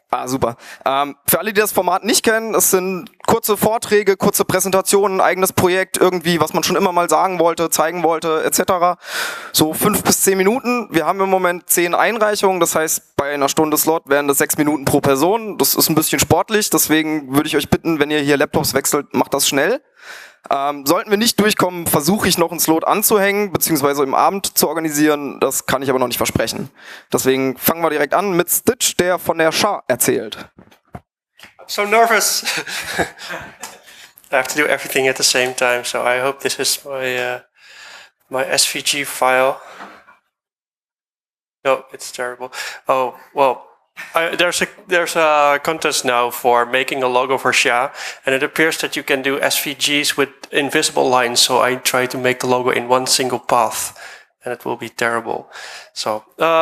Super. Für alle, die das Format nicht kennen, es sind kurze Vorträge, kurze Präsentationen, eigenes Projekt, irgendwie, was man schon immer mal sagen wollte, zeigen wollte, etc. So 5 bis 10 Minuten. Wir haben im Moment 10 Einreichungen, das heißt, bei einer Stunde Slot wären das 6 Minuten pro Person. Das ist ein bisschen sportlich, deswegen würde ich euch bitten, wenn ihr hier Laptops wechselt, macht das schnell. Sollten wir nicht durchkommen, versuche ich noch einen Slot anzuhängen, beziehungsweise im Abend zu organisieren. Das kann ich aber noch nicht versprechen. Deswegen fangen wir direkt an mit Stitch, der von der SHA erzählt. I'm so nervous. I have to do everything at the same time, so I hope this is my SVG file. No, it's terrible. Oh, well. There's a contest now for making a logo for SHA, and it appears that you can do SVGs with invisible lines, so I try to make the logo in one single path, and it will be terrible. So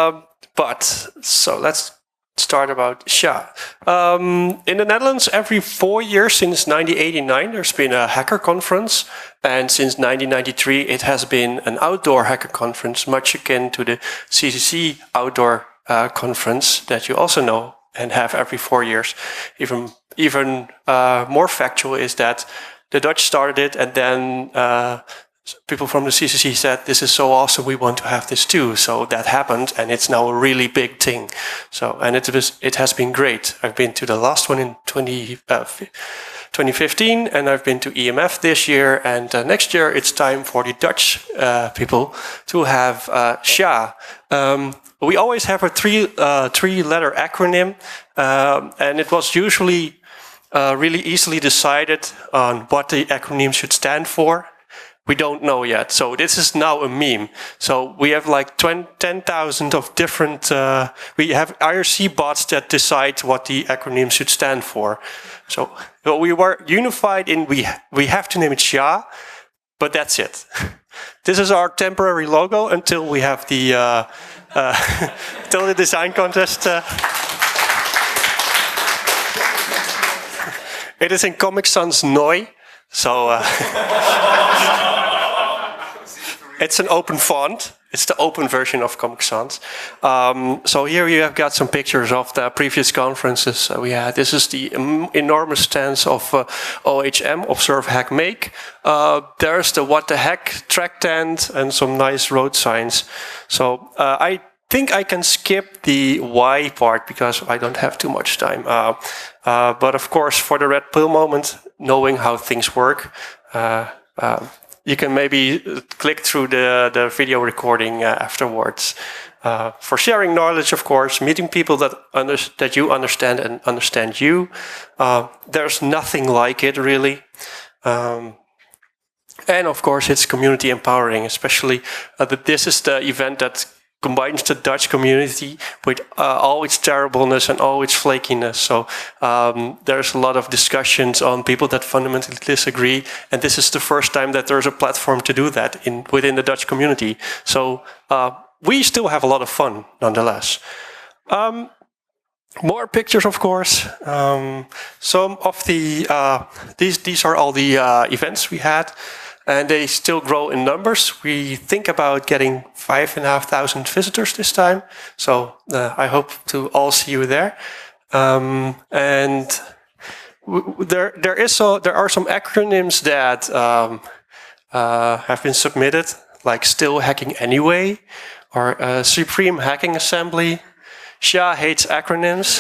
let's start about SHA. In the Netherlands, every 4 years since 1989, there's been a hacker conference, and since 1993, it has been an outdoor hacker conference, much akin to the CCC outdoor conference that you also know and have every 4 years. Even more factual is that the Dutch started it, and then people from the CCC said, "This is so awesome, we want to have this too." So that happened, and it's now a really big thing. So, and it has been great. I've been to the last one in 2015, and I've been to EMF this year, and next year it's time for the Dutch people to have SHA. We always have a three-letter acronym, and it was usually really easily decided on what the acronym should stand for. We don't know yet, so this is now a meme. So we have like 10,000 of different, we have IRC bots that decide what the acronym should stand for. So we were unified in we have to name it SHA, but that's it. This is our temporary logo until we have the till the design contest. It is in Comic Sans Noi, so it's an open font. It's the open version of Comic Sans. So here you have got some pictures of the previous conferences we had. This is the enormous stands of OHM, Observe, Hack, Make. There's the What the Heck track tent and some nice road signs. So I think I can skip the why part because I don't have too much time. But of course, for the red pill moment, knowing how things work, you can maybe click through the video recording afterwards. For sharing knowledge, of course, meeting people that you understand and understand you. There's nothing like it, really. And of course, it's community empowering, especially that this is the event that combines the Dutch community with all its terribleness and all its flakiness. So there's a lot of discussions on people that fundamentally disagree, and this is the first time that there's a platform to do that within the Dutch community. So we still have a lot of fun, nonetheless. More pictures, of course. Some of the these are all the events we had. And they still grow in numbers. We think about getting 5,500 visitors this time. So I hope to all see you there. And there are some acronyms that have been submitted, like Still Hacking Anyway, or Supreme Hacking Assembly. SHA hates acronyms.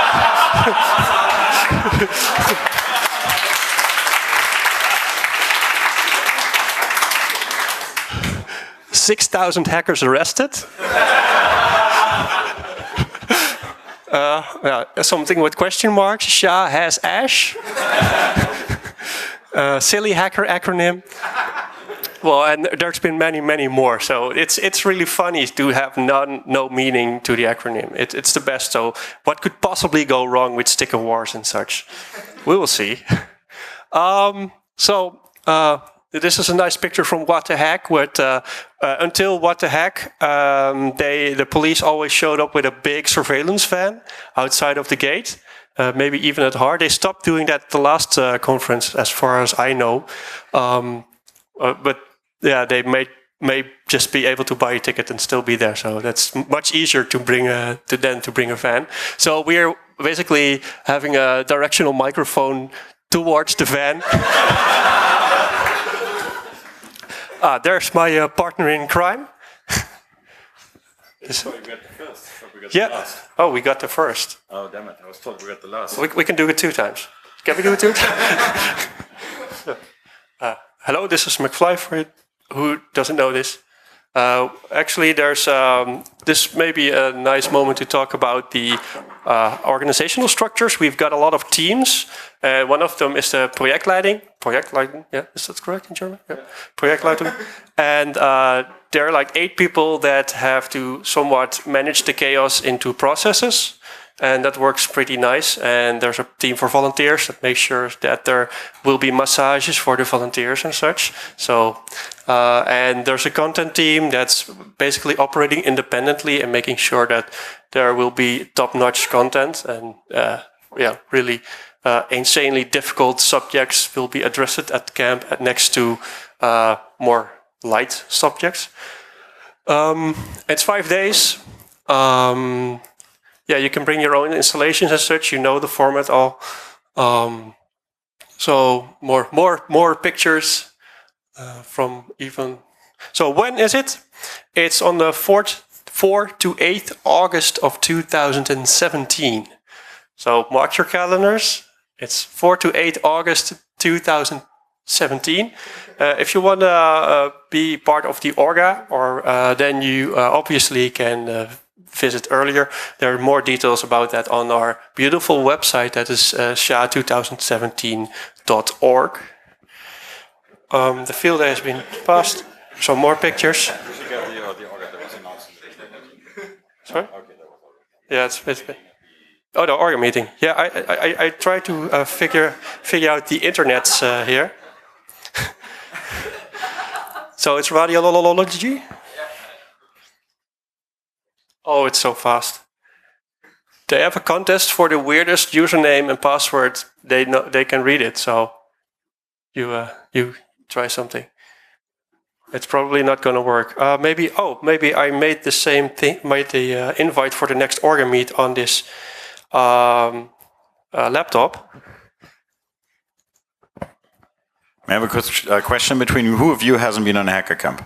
6,000 hackers arrested. Something with question marks. SHA has Ash. Silly hacker acronym. Well, and there's been many, many more. So it's really funny to have no meaning to the acronym. It's the best. So what could possibly go wrong with sticker wars and such? We will see. This is a nice picture from What the Heck. Until What the Heck, the police always showed up with a big surveillance van outside of the gate, maybe even at heart. They stopped doing that at the last conference, as far as I know. But yeah, they may just be able to buy a ticket and still be there. So that's much easier to bring a van. So we're basically having a directional microphone towards the van. There's my partner in crime. So we got the first, but we got Yeah. the last. Oh, we got the first. Oh, damn it. I was told we got the last. We can do it 2 times. Can we do it 2 times? Hello, this is McFly for you who doesn't know this. Actually, there's this may be a nice moment to talk about the organizational structures. We've got a lot of teams. One of them is the Projektleitung. Projektleitung, yeah, is that correct in German? Yeah. Projektleitung. And there are like 8 people that have to somewhat manage the chaos into processes. And that works pretty nice. And there's a team for volunteers that makes sure that there will be massages for the volunteers and such. So, and there's a content team that's basically operating independently and making sure that there will be top-notch content. And yeah, really insanely difficult subjects will be addressed at camp next to more light subjects. It's 5 days. Yeah, you can bring your own installations as such. You know the format all. So more pictures from even. So when is it? It's on the 4th to 8th August of 2017. So mark your calendars. It's 4 to 8 August 2017. If you want to be part of the Orga, or then you obviously can. Visit earlier. There are more details about that on our beautiful website that is SHA2017.org. The field day has been passed. Some more pictures. Sorry? Yeah, it's oh, the Orga meeting. Yeah, I try to figure out the internets here. So it's radiology. Oh, it's so fast. They have a contest for the weirdest username and password. They can read it. So you try something. It's probably not going to work. Maybe I made the same thing. Made the invite for the next Orga meet on this laptop. I have a question between you. Who of you hasn't been on a hacker camp?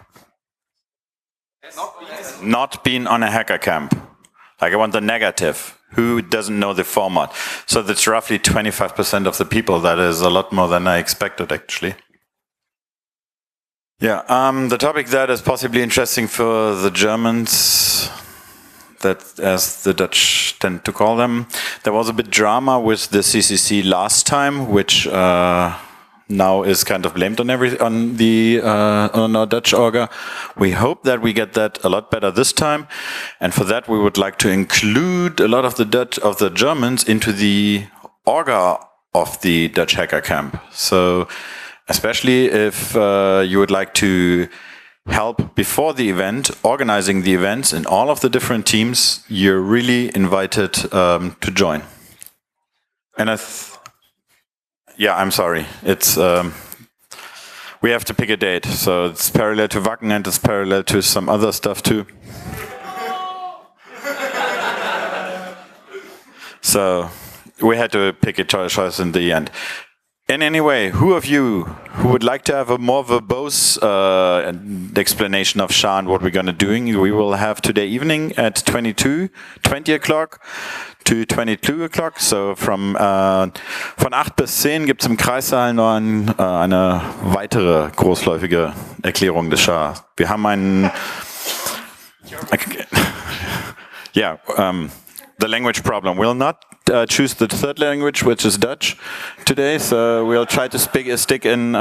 Not been on a hacker camp. Like, I want the negative. Who doesn't know the format? So that's roughly 25% of the people. That is a lot more than I expected, actually. Yeah, the topic that is possibly interesting for the Germans, that as the Dutch tend to call them. There was a bit drama with the CCC last time, which now is kind of blamed on our Dutch Orga. We hope that we get that a lot better this time, and for that we would like to include a lot of the Germans into the Orga of the Dutch Hacker Camp. So, especially if you would like to help before the event, organizing the events in all of the different teams, you're really invited to join. And yeah, I'm sorry. It's we have to pick a date, so it's parallel to Wacken and it's parallel to some other stuff too. So we had to pick a choice in the end. In any way, who of you who would like to have a more verbose explanation of SHA and what we're going to doing, we will have today evening at 20 o'clock to 22 o'clock. So von 8 bis 10 gibt es im Kreissaal noch eine weitere großläufige Erklärung des SHA. Wir haben einen... Yeah, the language problem. We'll not choose the third language, which is Dutch, today. So we'll try to stick in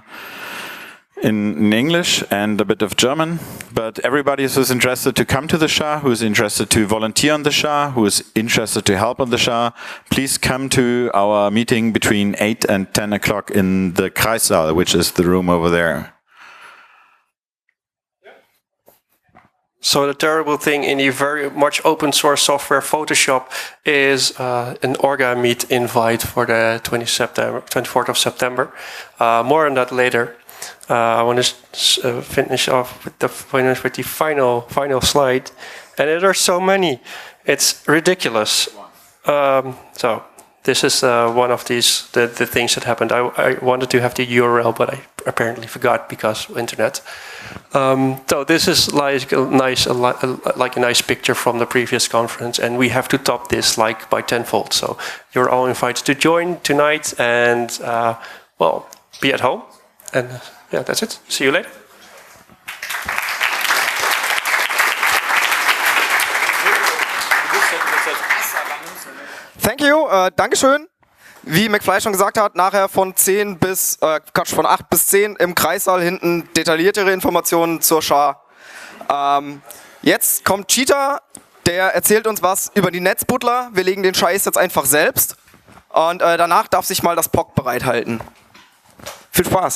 English and a bit of German. But everybody who's interested to come to the SHA, who's interested to volunteer on the SHA, who is interested to help on the SHA, please come to our meeting between 8 and 10 o'clock in the Kreissaal, which is the room over there. So the terrible thing in the very much open source software Photoshop is an Orga meet invite for the 24th of September. More on that later. I want to finish off with the final slide. And there are so many. It's ridiculous. So this is one of these the things that happened. I wanted to have the URL, but I apparently forgot because of internet. So this is like a nice picture from the previous conference, and we have to top this like by tenfold. So you're all invited to join tonight, and well, be at home. And yeah, that's it. See you later. Thank you, Dankeschön. Wie McFly schon gesagt hat, nachher von 8 bis 10 im Kreissaal hinten detailliertere Informationen zur Schar. Jetzt kommt Cheetah, der erzählt uns was über die Netzbuddler. Wir legen den Scheiß jetzt einfach selbst und danach darf sich mal das POC bereithalten. Viel Spaß.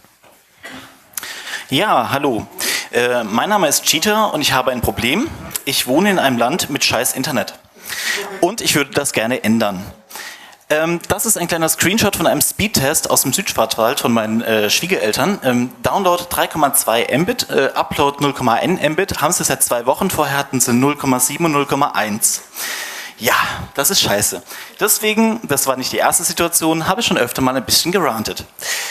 Ja, hallo. Mein Name ist Cheetah und ich habe ein Problem. Ich wohne in einem Land mit scheiß Internet. Und ich würde das gerne ändern. Das ist ein kleiner Screenshot von einem Speedtest aus dem Südschwarzwald von meinen Schwiegereltern. Download 3,2 Mbit, Upload 0,1 Mbit, haben sie seit 2 Wochen, vorher hatten sie 0,7 und 0,1. Ja, das ist scheiße. Deswegen, das war nicht die erste Situation, habe ich schon öfter mal ein bisschen gerantet.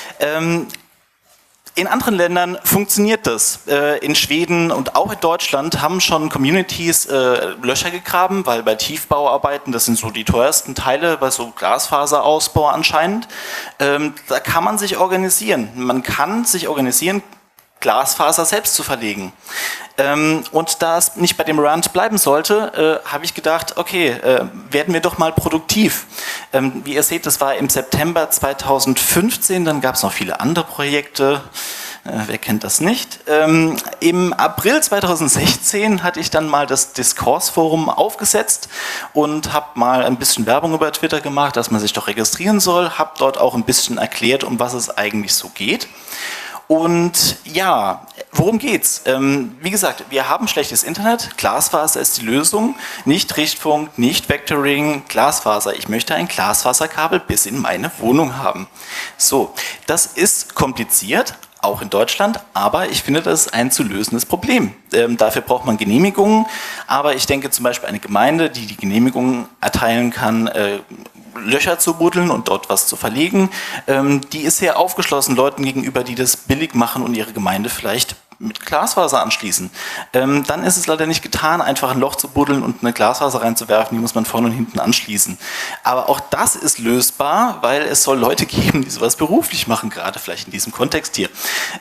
In anderen Ländern funktioniert das. In Schweden und auch in Deutschland haben schon Communities Löcher gegraben, weil bei Tiefbauarbeiten, das sind so die teuersten Teile, bei so Glasfaserausbau anscheinend, da kann man sich organisieren. Man kann sich organisieren, Glasfaser selbst zu verlegen. Und da es nicht bei dem Rant bleiben sollte, habe ich gedacht, okay, werden wir doch mal produktiv. Wie ihr seht, das war im September 2015, dann gab es noch viele andere Projekte. Wer kennt das nicht? Im April 2016 hatte ich dann mal das Diskursforum aufgesetzt und habe mal ein bisschen Werbung über Twitter gemacht, dass man sich doch registrieren soll, habe dort auch ein bisschen erklärt, um was es eigentlich so geht. Und ja, worum geht's? Wie gesagt, wir haben schlechtes Internet, Glasfaser ist die Lösung, nicht Richtfunk, nicht Vectoring, Glasfaser. Ich möchte ein Glasfaserkabel bis in meine Wohnung haben. So, das ist kompliziert, auch in Deutschland, aber ich finde, das ist ein zu lösendes Problem. Dafür braucht man Genehmigungen, aber ich denke zum Beispiel eine Gemeinde, die die Genehmigungen erteilen kann, Löcher zu buddeln und dort was zu verlegen, die ist sehr aufgeschlossen Leuten gegenüber, die das billig machen und ihre Gemeinde vielleicht mit Glasfaser anschließen. Dann ist es leider nicht getan, einfach ein Loch zu buddeln und eine Glasfaser reinzuwerfen, die muss man vorne und hinten anschließen. Aber auch das ist lösbar, weil es soll Leute geben, die sowas beruflich machen, gerade vielleicht in diesem Kontext hier.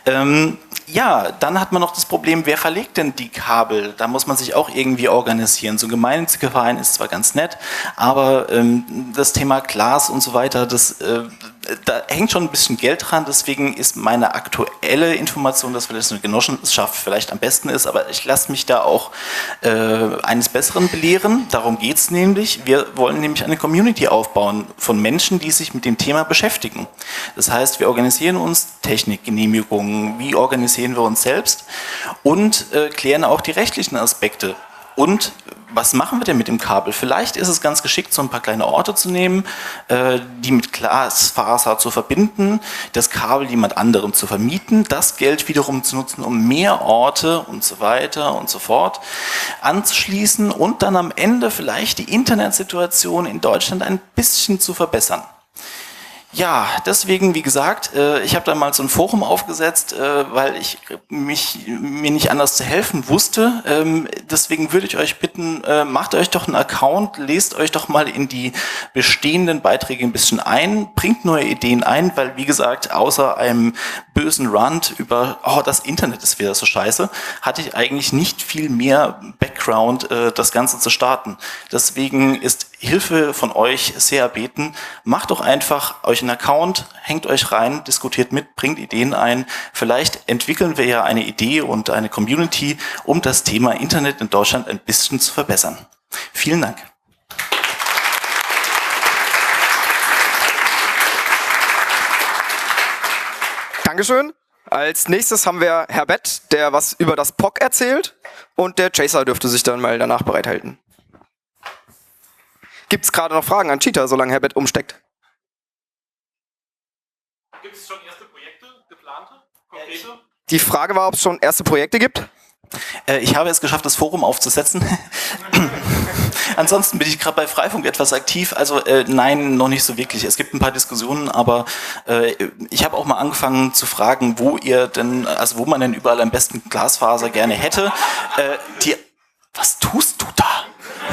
Ja, dann hat man noch das Problem, wer verlegt denn die Kabel? Da muss man sich auch irgendwie organisieren. So ein gemeinnütziger Verein ist zwar ganz nett, aber das Thema Glas und so weiter, da hängt schon ein bisschen Geld dran, deswegen ist meine aktuelle Information, dass vielleicht eine Genossenschaft vielleicht am besten ist, aber ich lasse mich da auch eines Besseren belehren. Darum geht es nämlich. Wir wollen nämlich eine Community aufbauen von Menschen, die sich mit dem Thema beschäftigen. Das heißt, wir organisieren uns Technikgenehmigungen, wie organisieren wir uns selbst und klären auch die rechtlichen Aspekte. Und was machen wir denn mit dem Kabel? Vielleicht ist es ganz geschickt, so ein paar kleine Orte zu nehmen, die mit Glasfaser zu verbinden, das Kabel jemand anderem zu vermieten, das Geld wiederum zu nutzen, um mehr Orte und so weiter und so fort anzuschließen und dann am Ende vielleicht die Internetsituation in Deutschland ein bisschen zu verbessern. Ja, deswegen, wie gesagt, ich habe da mal so ein Forum aufgesetzt, weil ich mir nicht anders zu helfen wusste. Deswegen würde ich euch bitten, macht euch doch einen Account, lest euch doch mal in die bestehenden Beiträge ein bisschen ein, bringt neue Ideen ein, weil, wie gesagt, außer einem bösen Rant über, oh, das Internet ist wieder so scheiße, hatte ich eigentlich nicht viel mehr Background, das Ganze zu starten. Deswegen ist Hilfe von euch sehr erbeten. Macht doch einfach euch einen Account, hängt euch rein, diskutiert mit, bringt Ideen ein. Vielleicht entwickeln wir ja eine Idee und eine Community, um das Thema Internet in Deutschland ein bisschen zu verbessern. Vielen Dank. Dankeschön. Als nächstes haben wir Herbert, der was über das POC erzählt, und der Chaser dürfte sich dann mal danach bereithalten. Gibt es gerade noch Fragen an Cheetah, solange Herbert umsteckt? Gibt es schon erste Projekte, geplante, konkrete? Die Frage war, ob es schon erste Projekte gibt. Ich habe es geschafft, das Forum aufzusetzen. Ansonsten bin ich gerade bei Freifunk etwas aktiv. Also nein, noch nicht so wirklich. Es gibt ein paar Diskussionen, aber ich habe auch mal angefangen zu fragen, wo man denn überall am besten Glasfaser gerne hätte. Was tust du da?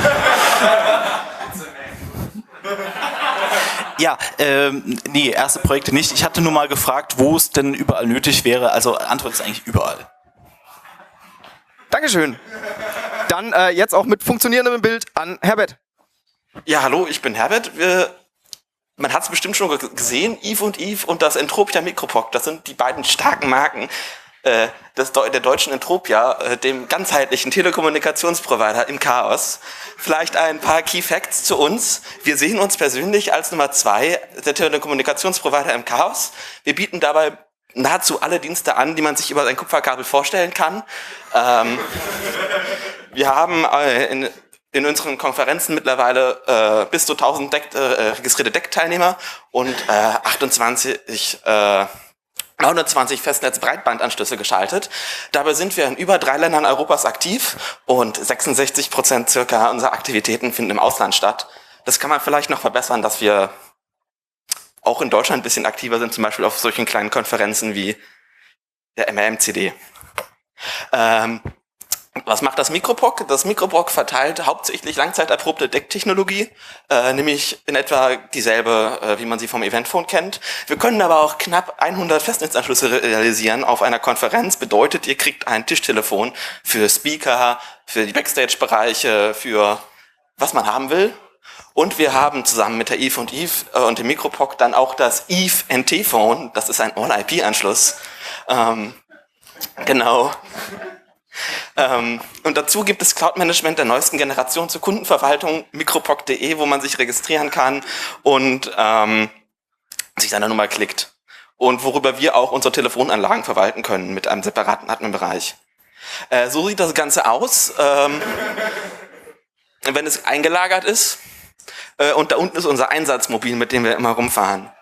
Ja, nee, erste Projekte nicht. Ich hatte nur mal gefragt, wo es denn überall nötig wäre. Also Antwort ist eigentlich überall. Dankeschön. Dann jetzt auch mit funktionierendem Bild an Herbert. Ja, hallo, ich bin Herbert. Man hat es bestimmt schon gesehen, Eve und das Entropia Micropock. Das sind die beiden starken Marken der deutschen Entropia, dem ganzheitlichen Telekommunikationsprovider im Chaos. Vielleicht ein paar Key Facts zu uns. Wir sehen uns persönlich als Nummer 2 der Telekommunikationsprovider im Chaos. Wir bieten dabei nahezu alle Dienste an, die man sich über ein Kupferkabel vorstellen kann. Wir haben in unseren Konferenzen mittlerweile bis zu 1000 registrierte Deckteilnehmer und 29 Festnetz-Breitbandanschlüsse geschaltet. Dabei sind wir in über 3 Ländern Europas aktiv und 66% circa unserer Aktivitäten finden im Ausland statt. Das kann man vielleicht noch verbessern, dass wir auch in Deutschland ein bisschen aktiver sind, zum Beispiel auf solchen kleinen Konferenzen wie der MRMCD. Was macht das Micropock? Das Micropock verteilt hauptsächlich langzeiterprobte Decktechnologie, nämlich in etwa dieselbe, wie man sie vom Eventphone kennt. Wir können aber auch knapp 100 Festnetzanschlüsse realisieren auf einer Konferenz. Bedeutet, ihr kriegt ein Tischtelefon für Speaker, für die Backstage-Bereiche, für was man haben will. Und wir haben zusammen mit der Eve und dem Micropock dann auch das Eve NT-Phone. Das ist ein All-IP-Anschluss. Genau. Und dazu gibt es Cloud-Management der neuesten Generation zur Kundenverwaltung, micropock.de, wo man sich registrieren kann und sich seine Nummer klickt. Und worüber wir auch unsere Telefonanlagen verwalten können mit einem separaten Admin-Bereich. So sieht das Ganze aus, wenn es eingelagert ist. Und da unten ist unser Einsatzmobil, mit dem wir immer rumfahren.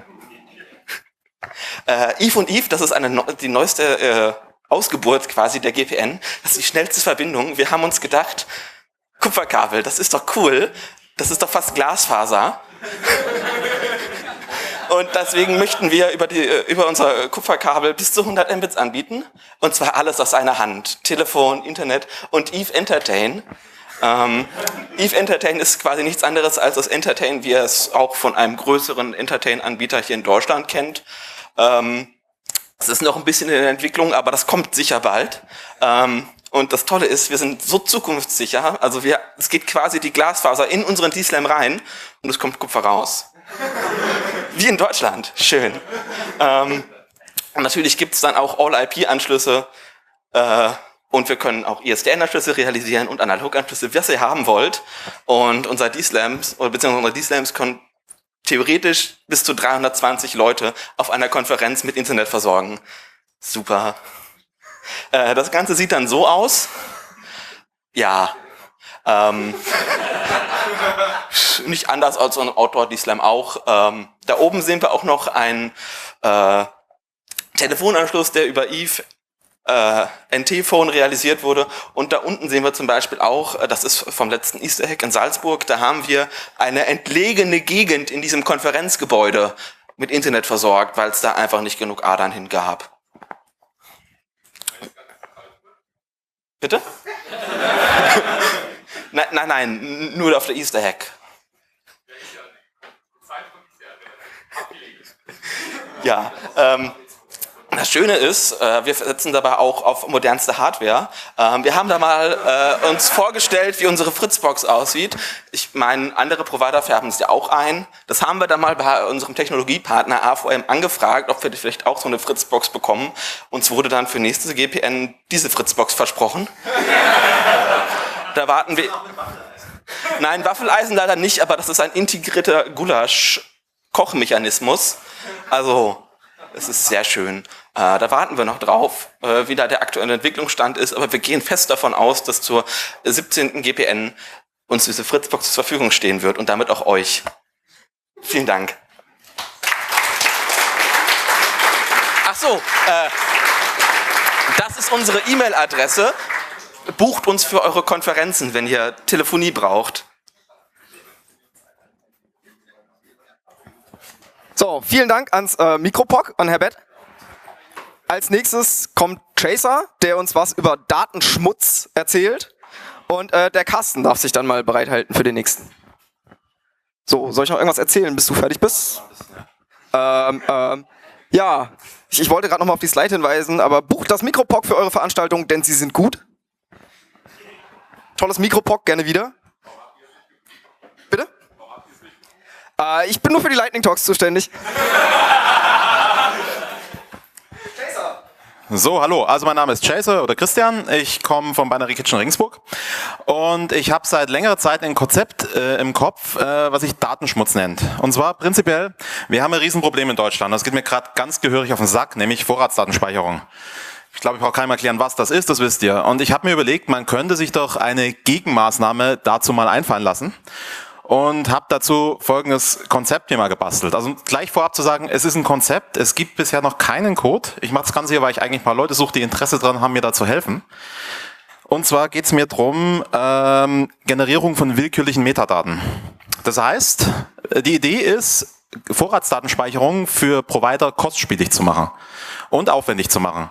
Eve, das ist die neueste Ausgeburt quasi der GPN. Das ist die schnellste Verbindung. Wir haben uns gedacht, Kupferkabel, das ist doch cool. Das ist doch fast Glasfaser. Und deswegen möchten wir über unser Kupferkabel bis zu 100 Mbits anbieten. Und zwar alles aus einer Hand. Telefon, Internet und Eve Entertain. Eve Entertain ist quasi nichts anderes als das Entertain, wie ihr es auch von einem größeren Entertain-Anbieter hier in Deutschland kennt. Es ist noch ein bisschen in der Entwicklung, aber das kommt sicher bald. Und das Tolle ist, wir sind so zukunftssicher, also es geht quasi die Glasfaser in unseren D-Slam rein und es kommt Kupfer raus. Wie in Deutschland. Schön. Und natürlich gibt es dann auch All-IP-Anschlüsse und wir können auch ISDN-Anschlüsse realisieren und Analoganschlüsse, was ihr haben wollt. Und unser D-Slams, beziehungsweise unsere D-Slams können theoretisch bis zu 320 Leute auf einer Konferenz mit Internet versorgen. Super. Das Ganze sieht dann so aus. Ja. Nicht anders als so ein Outdoor-D-Slam auch. Da oben sehen wir auch noch einen Telefonanschluss, der über Eve NT-Phone realisiert wurde. Und da unten sehen wir zum Beispiel auch, das ist vom letzten Easter Egg in Salzburg, da haben wir eine entlegene Gegend in diesem Konferenzgebäude mit Internet versorgt, weil es da einfach nicht genug Adern hin gab. Bitte? Nein, nur auf der Easter Egg. Ja, das Schöne ist, wir setzen dabei auch auf modernste Hardware. Wir haben da mal uns vorgestellt, wie unsere Fritzbox aussieht. Ich meine, andere Provider färben es ja auch ein. Das haben wir dann mal bei unserem Technologiepartner AVM angefragt, ob wir vielleicht auch so eine Fritzbox bekommen. Uns wurde dann für nächste GPN diese Fritzbox versprochen. Da warten wir. Nein, Waffeleisen leider nicht, aber das ist ein integrierter Gulasch-Kochmechanismus. Also, es ist sehr schön. Da warten wir noch drauf, wie da der aktuelle Entwicklungsstand ist, aber wir gehen fest davon aus, dass zur 17. GPN uns diese Fritzbox zur Verfügung stehen wird und damit auch euch. Vielen Dank. Ach so, das ist unsere E-Mail-Adresse. Bucht uns für eure Konferenzen, wenn ihr Telefonie braucht. So, vielen Dank ans Mikropok und Herr Bett. Als nächstes kommt Chaser, der uns was über Datenschmutz erzählt. Und der Carsten darf sich dann mal bereithalten für den nächsten. So, soll ich noch irgendwas erzählen, bis du fertig bist? Ja, ich wollte gerade noch mal auf die Slide hinweisen, aber bucht das Mikropok für eure Veranstaltung, denn sie sind gut. Tolles Mikropok, gerne wieder. Bitte? Ich bin nur für die Lightning Talks zuständig. So, hallo, also mein Name ist Chaser oder Christian, ich komme vom Binary Kitchen Regensburg und ich habe seit längerer Zeit ein Konzept im Kopf, was sich Datenschmutz nennt. Und zwar prinzipiell, wir haben ein Riesenproblem in Deutschland, das geht mir gerade ganz gehörig auf den Sack, nämlich Vorratsdatenspeicherung. Ich glaube, ich brauche keinem erklären, was das ist, das wisst ihr. Und ich habe mir überlegt, man könnte sich doch eine Gegenmaßnahme dazu mal einfallen lassen. Und habe dazu folgendes Konzept hier mal gebastelt. Also gleich vorab zu sagen, es ist ein Konzept, es gibt bisher noch keinen Code. Ich mache das Ganze hier, weil ich eigentlich ein paar Leute suche, die Interesse daran haben, mir da zu helfen. Und zwar geht es mir darum, Generierung von willkürlichen Metadaten. Das heißt, die Idee ist, Vorratsdatenspeicherung für Provider kostspielig zu machen und aufwendig zu machen.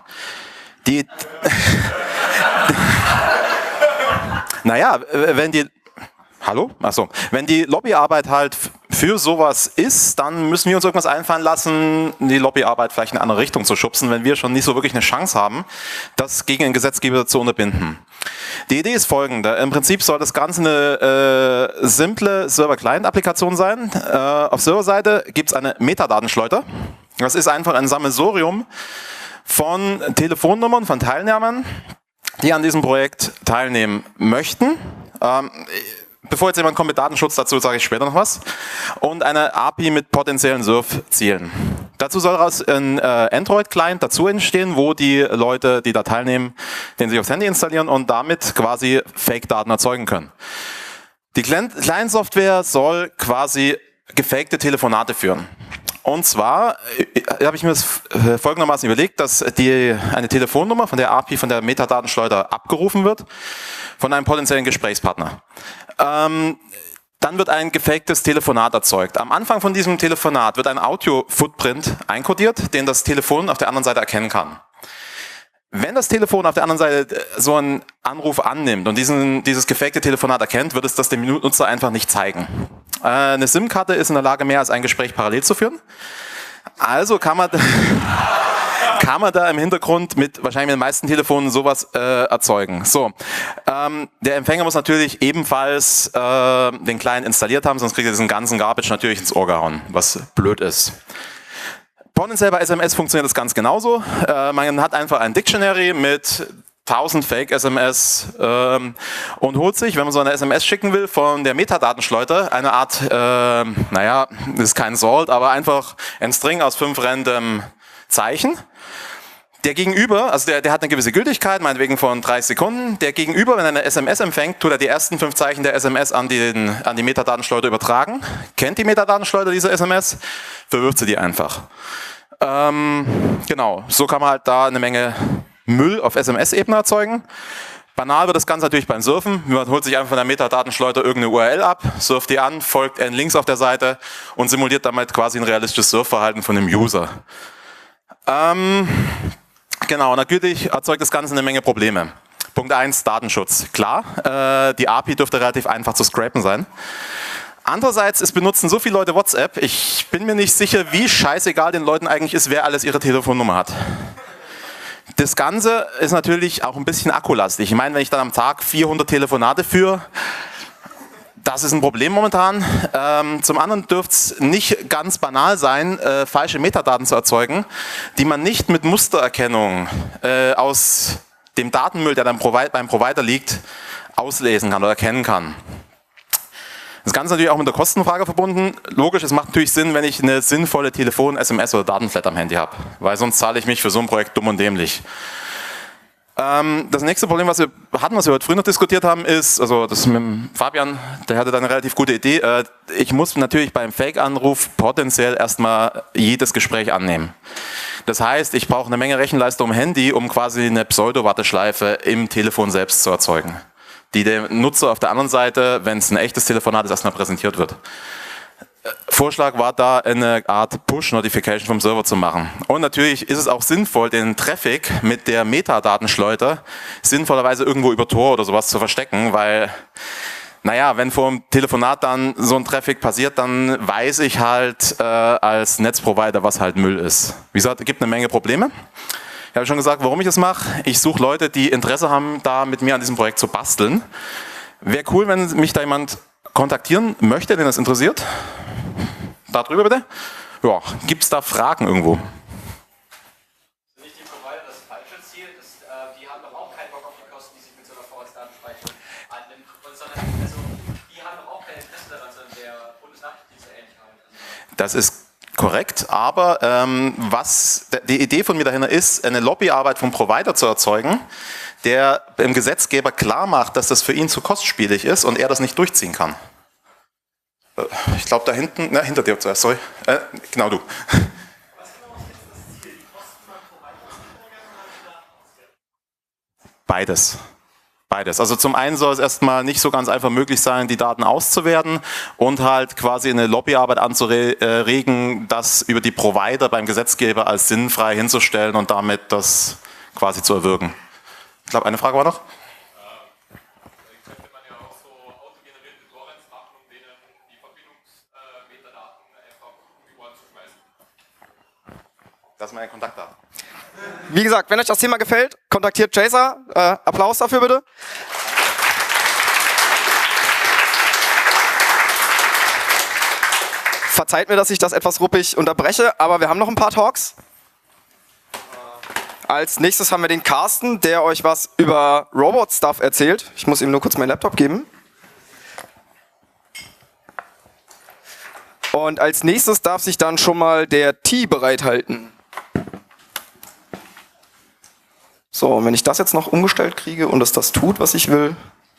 Naja, wenn die... Hallo? Achso. Wenn die Lobbyarbeit halt für sowas ist, dann müssen wir uns irgendwas einfallen lassen, die Lobbyarbeit vielleicht in eine andere Richtung zu schubsen, wenn wir schon nicht so wirklich eine Chance haben, das gegen den Gesetzgeber zu unterbinden. Die Idee ist folgende. Im Prinzip soll das Ganze eine simple Server-Client-Applikation sein. Auf Serverseite gibt es eine Metadatenschleuder. Das ist einfach ein Sammelsurium von Telefonnummern von Teilnehmern, die an diesem Projekt teilnehmen möchten. Bevor jetzt jemand kommt mit Datenschutz, dazu sage ich später noch was. Und eine API mit potenziellen Surf-Zielen. Dazu soll daraus ein Android-Client dazu entstehen, wo die Leute, die da teilnehmen, den sich aufs Handy installieren und damit quasi Fake-Daten erzeugen können. Die Client-Software soll quasi gefakte Telefonate führen. Und zwar habe ich mir das folgendermaßen überlegt, dass eine Telefonnummer von der API, von der Metadatenschleuder abgerufen wird von einem potenziellen Gesprächspartner. Dann wird ein gefaktes Telefonat erzeugt. Am Anfang von diesem Telefonat wird ein Audio-Footprint einkodiert, den das Telefon auf der anderen Seite erkennen kann. Wenn das Telefon auf der anderen Seite so einen Anruf annimmt und dieses gefakte Telefonat erkennt, wird es das dem Nutzer einfach nicht zeigen. Eine SIM-Karte ist in der Lage, mehr als ein Gespräch parallel zu führen. Also kann man da im Hintergrund wahrscheinlich mit den meisten Telefonen sowas erzeugen. So, der Empfänger muss natürlich ebenfalls den Client installiert haben, sonst kriegt er diesen ganzen Garbage natürlich ins Ohr gehauen, was blöd ist. Potenziell bei SMS funktioniert das ganz genauso. Man hat einfach ein Dictionary mit 1000 Fake-SMS und holt sich, wenn man so eine SMS schicken will, von der Metadatenschleuder eine Art, naja, das ist kein Salt, aber einfach ein String aus 5 random Zeichen. Der Gegenüber, also der hat eine gewisse Gültigkeit, meinetwegen von 30 Sekunden. Der Gegenüber, wenn er eine SMS empfängt, tut er die ersten 5 Zeichen der SMS an die Metadatenschleuder übertragen, kennt die Metadatenschleuder diese SMS, verwirft sie die einfach. Genau, so kann man halt da eine Menge Müll auf SMS-Ebene erzeugen. Banal wird das Ganze natürlich beim Surfen. Man holt sich einfach von der Metadatenschleuder irgendeine URL ab, surft die an, folgt n Links auf der Seite und simuliert damit quasi ein realistisches Surfverhalten von dem User. Genau, natürlich erzeugt das Ganze eine Menge Probleme. Punkt 1, Datenschutz. Klar, die API dürfte relativ einfach zu scrapen sein. Andererseits, es benutzen so viele Leute WhatsApp, ich bin mir nicht sicher, wie scheißegal den Leuten eigentlich ist, wer alles ihre Telefonnummer hat. Das Ganze ist natürlich auch ein bisschen akkulastig. Ich meine, wenn ich dann am Tag 400 Telefonate führe, das ist ein Problem momentan. Zum anderen dürfte es nicht ganz banal sein, falsche Metadaten zu erzeugen, die man nicht mit Mustererkennung aus dem Datenmüll, der dann beim Provider liegt, auslesen kann oder erkennen kann. Das Ganze ist natürlich auch mit der Kostenfrage verbunden. Logisch, es macht natürlich Sinn, wenn ich eine sinnvolle Telefon-, SMS- oder Datenflat am Handy habe, weil sonst zahle ich mich für so ein Projekt dumm und dämlich. Das nächste Problem, was wir hatten, was wir heute früh noch diskutiert haben, ist, also das mit dem Fabian, der hatte da eine relativ gute Idee, ich muss natürlich beim Fake-Anruf potenziell erstmal jedes Gespräch annehmen. Das heißt, ich brauche eine Menge Rechenleistung im Handy, um quasi eine Pseudo-Warteschleife im Telefon selbst zu erzeugen, die dem Nutzer auf der anderen Seite, wenn es ein echtes Telefonat ist, erstmal präsentiert wird. Vorschlag war da, eine Art Push-Notification vom Server zu machen. Und natürlich ist es auch sinnvoll, den Traffic mit der Metadatenschleuder sinnvollerweise irgendwo über Tor oder sowas zu verstecken, weil, naja, wenn vor dem Telefonat dann so ein Traffic passiert, dann weiß ich halt als Netzprovider, was halt Müll ist. Wie gesagt, es gibt eine Menge Probleme. Ich habe schon gesagt, warum ich das mache. Ich suche Leute, die Interesse haben, da mit mir an diesem Projekt zu basteln. Wäre cool, wenn mich da jemand kontaktieren möchte, den das interessiert. Da drüber bitte. Ja, gibt es da Fragen irgendwo? Nicht die Provider das falsche Ziel, die haben doch auch keinen Bock auf die Kosten, die sich mit so einer VS-Datenspeicherung annimmt, sondern also, die haben doch auch kein Interesse daran, sondern der Bundesnachrichtendienst ähnlich halt. Das ist korrekt, aber die Idee von mir dahinter ist, eine Lobbyarbeit vom Provider zu erzeugen, der dem Gesetzgeber klar macht, dass das für ihn zu kostspielig ist und er das nicht durchziehen kann. Ich glaube da hinten, hinter dir zuerst, sorry. Genau du. Beides. Beides. Also zum einen soll es erstmal nicht so ganz einfach möglich sein, die Daten auszuwerten und halt quasi eine Lobbyarbeit anzuregen, das über die Provider beim Gesetzgeber als sinnfrei hinzustellen und damit das quasi zu erwirken. Ich glaube, eine Frage war noch. Das sind meine Kontaktdaten. Wie gesagt, wenn euch das Thema gefällt, kontaktiert Chaser. Applaus dafür bitte. Verzeiht mir, dass ich das etwas ruppig unterbreche, aber wir haben noch ein paar Talks. Als nächstes haben wir den Carsten, der euch was über Robot-Stuff erzählt. Ich muss ihm nur kurz meinen Laptop geben. Und als nächstes darf sich dann schon mal der T bereithalten. So, und wenn ich das jetzt noch umgestellt kriege und es das tut, was ich will.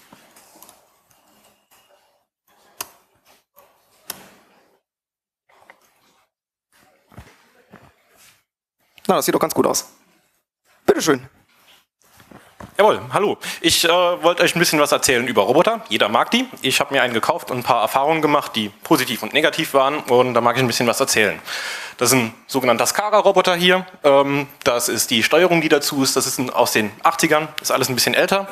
Na, das sieht doch ganz gut aus. Bitteschön. Jawohl, hallo. Ich wollte euch ein bisschen was erzählen über Roboter. Jeder mag die. Ich habe mir einen gekauft und ein paar Erfahrungen gemacht, die positiv und negativ waren. Und da mag ich ein bisschen was erzählen. Das ist ein sogenannter Skara-Roboter hier. Das ist die Steuerung, die dazu ist. Das ist aus den 80ern. Ist alles ein bisschen älter.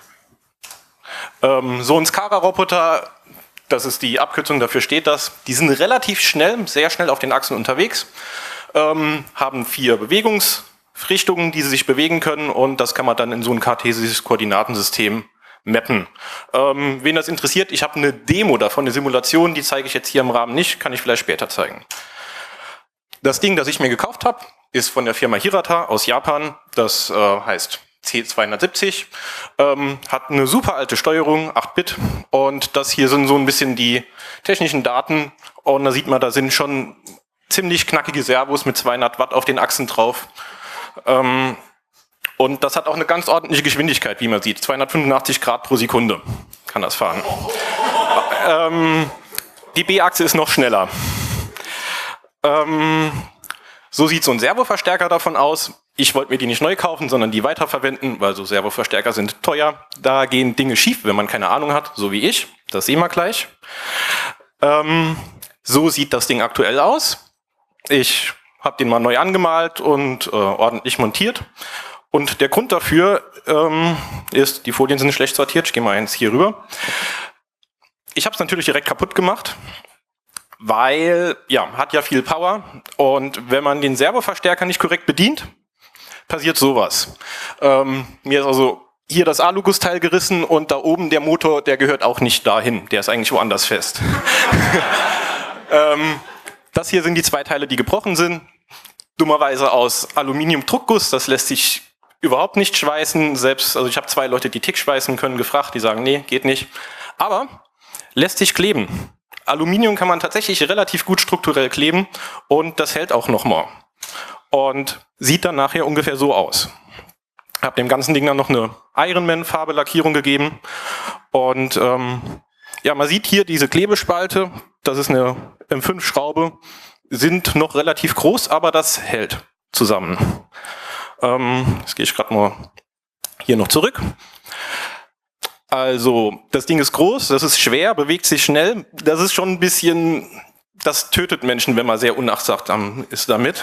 So ein Skara-Roboter, das ist die Abkürzung, dafür steht das. Die sind relativ schnell, sehr schnell auf den Achsen unterwegs. Haben 4 Bewegungsrichtungen, die sie sich bewegen können, und das kann man dann in so ein kartesisches Koordinatensystem mappen. Wen das interessiert, ich habe eine Demo davon, eine Simulation, die zeige ich jetzt hier im Rahmen nicht, kann ich vielleicht später zeigen. Das Ding, das ich mir gekauft habe, ist von der Firma Hirata aus Japan, das heißt C270, hat eine super alte Steuerung, 8-Bit, und das hier sind so ein bisschen die technischen Daten, und da sieht man, da sind schon ziemlich knackige Servos mit 200 Watt auf den Achsen drauf. Und das hat auch eine ganz ordentliche Geschwindigkeit, wie man sieht. 285 Grad pro Sekunde kann das fahren. Die B-Achse ist noch schneller. So sieht so ein Servoverstärker davon aus. Ich wollte mir die nicht neu kaufen, sondern die weiterverwenden, weil so Servoverstärker sind teuer. Da gehen Dinge schief, wenn man keine Ahnung hat, so wie ich. Das sehen wir gleich. So sieht das Ding aktuell aus. Ich habe den mal neu angemalt und ordentlich montiert. Und der Grund dafür ist, die Folien sind schlecht sortiert. Ich gehe mal eins hier rüber. Ich habe es natürlich direkt kaputt gemacht, weil, ja, hat ja viel Power. Und wenn man den Servoverstärker nicht korrekt bedient, passiert sowas. Mir ist also hier das Alugussteil gerissen und da oben der Motor, der gehört auch nicht dahin. Der ist eigentlich woanders fest. Das hier sind die 2 Teile, die gebrochen sind. Dummerweise aus Aluminium-Druckguss, das lässt sich überhaupt nicht schweißen. Selbst, also ich habe 2 Leute, die Tick schweißen können, gefragt, die sagen, nee, geht nicht. Aber lässt sich kleben. Aluminium kann man tatsächlich relativ gut strukturell kleben und das hält auch nochmal. Und sieht dann nachher ungefähr so aus. Habe dem ganzen Ding dann noch eine Ironman-Farbe-Lackierung gegeben. Und ja, man sieht hier diese Klebespalte, das ist eine M5-Schraube, sind noch relativ groß, aber das hält zusammen. Jetzt gehe ich gerade mal hier noch zurück. Also, das Ding ist groß, das ist schwer, bewegt sich schnell. Das ist schon ein bisschen das tötet Menschen, wenn man sehr unachtsam ist damit.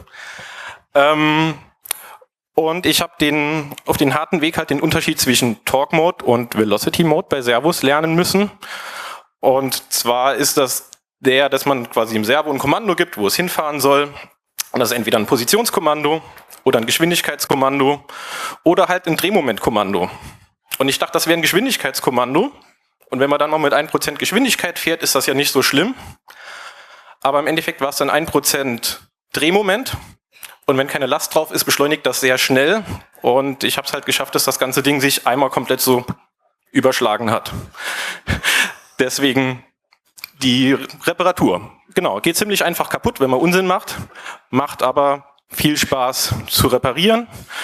Und ich habe auf den harten Weg halt den Unterschied zwischen Torque Mode und Velocity Mode bei Servos lernen müssen. Und zwar ist das dass man quasi im Servo ein Kommando gibt, wo es hinfahren soll. Und das ist entweder ein Positionskommando oder ein Geschwindigkeitskommando oder halt ein Drehmomentkommando. Und ich dachte, das wäre ein Geschwindigkeitskommando. Und wenn man dann noch mit 1% Geschwindigkeit fährt, ist das ja nicht so schlimm. Aber im Endeffekt war es dann 1% Drehmoment. Und wenn keine Last drauf ist, beschleunigt das sehr schnell. Und ich habe es halt geschafft, dass das ganze Ding sich einmal komplett so überschlagen hat. Deswegen die Reparatur. Genau, geht ziemlich einfach kaputt, wenn man Unsinn macht. Macht aber viel Spaß zu reparieren.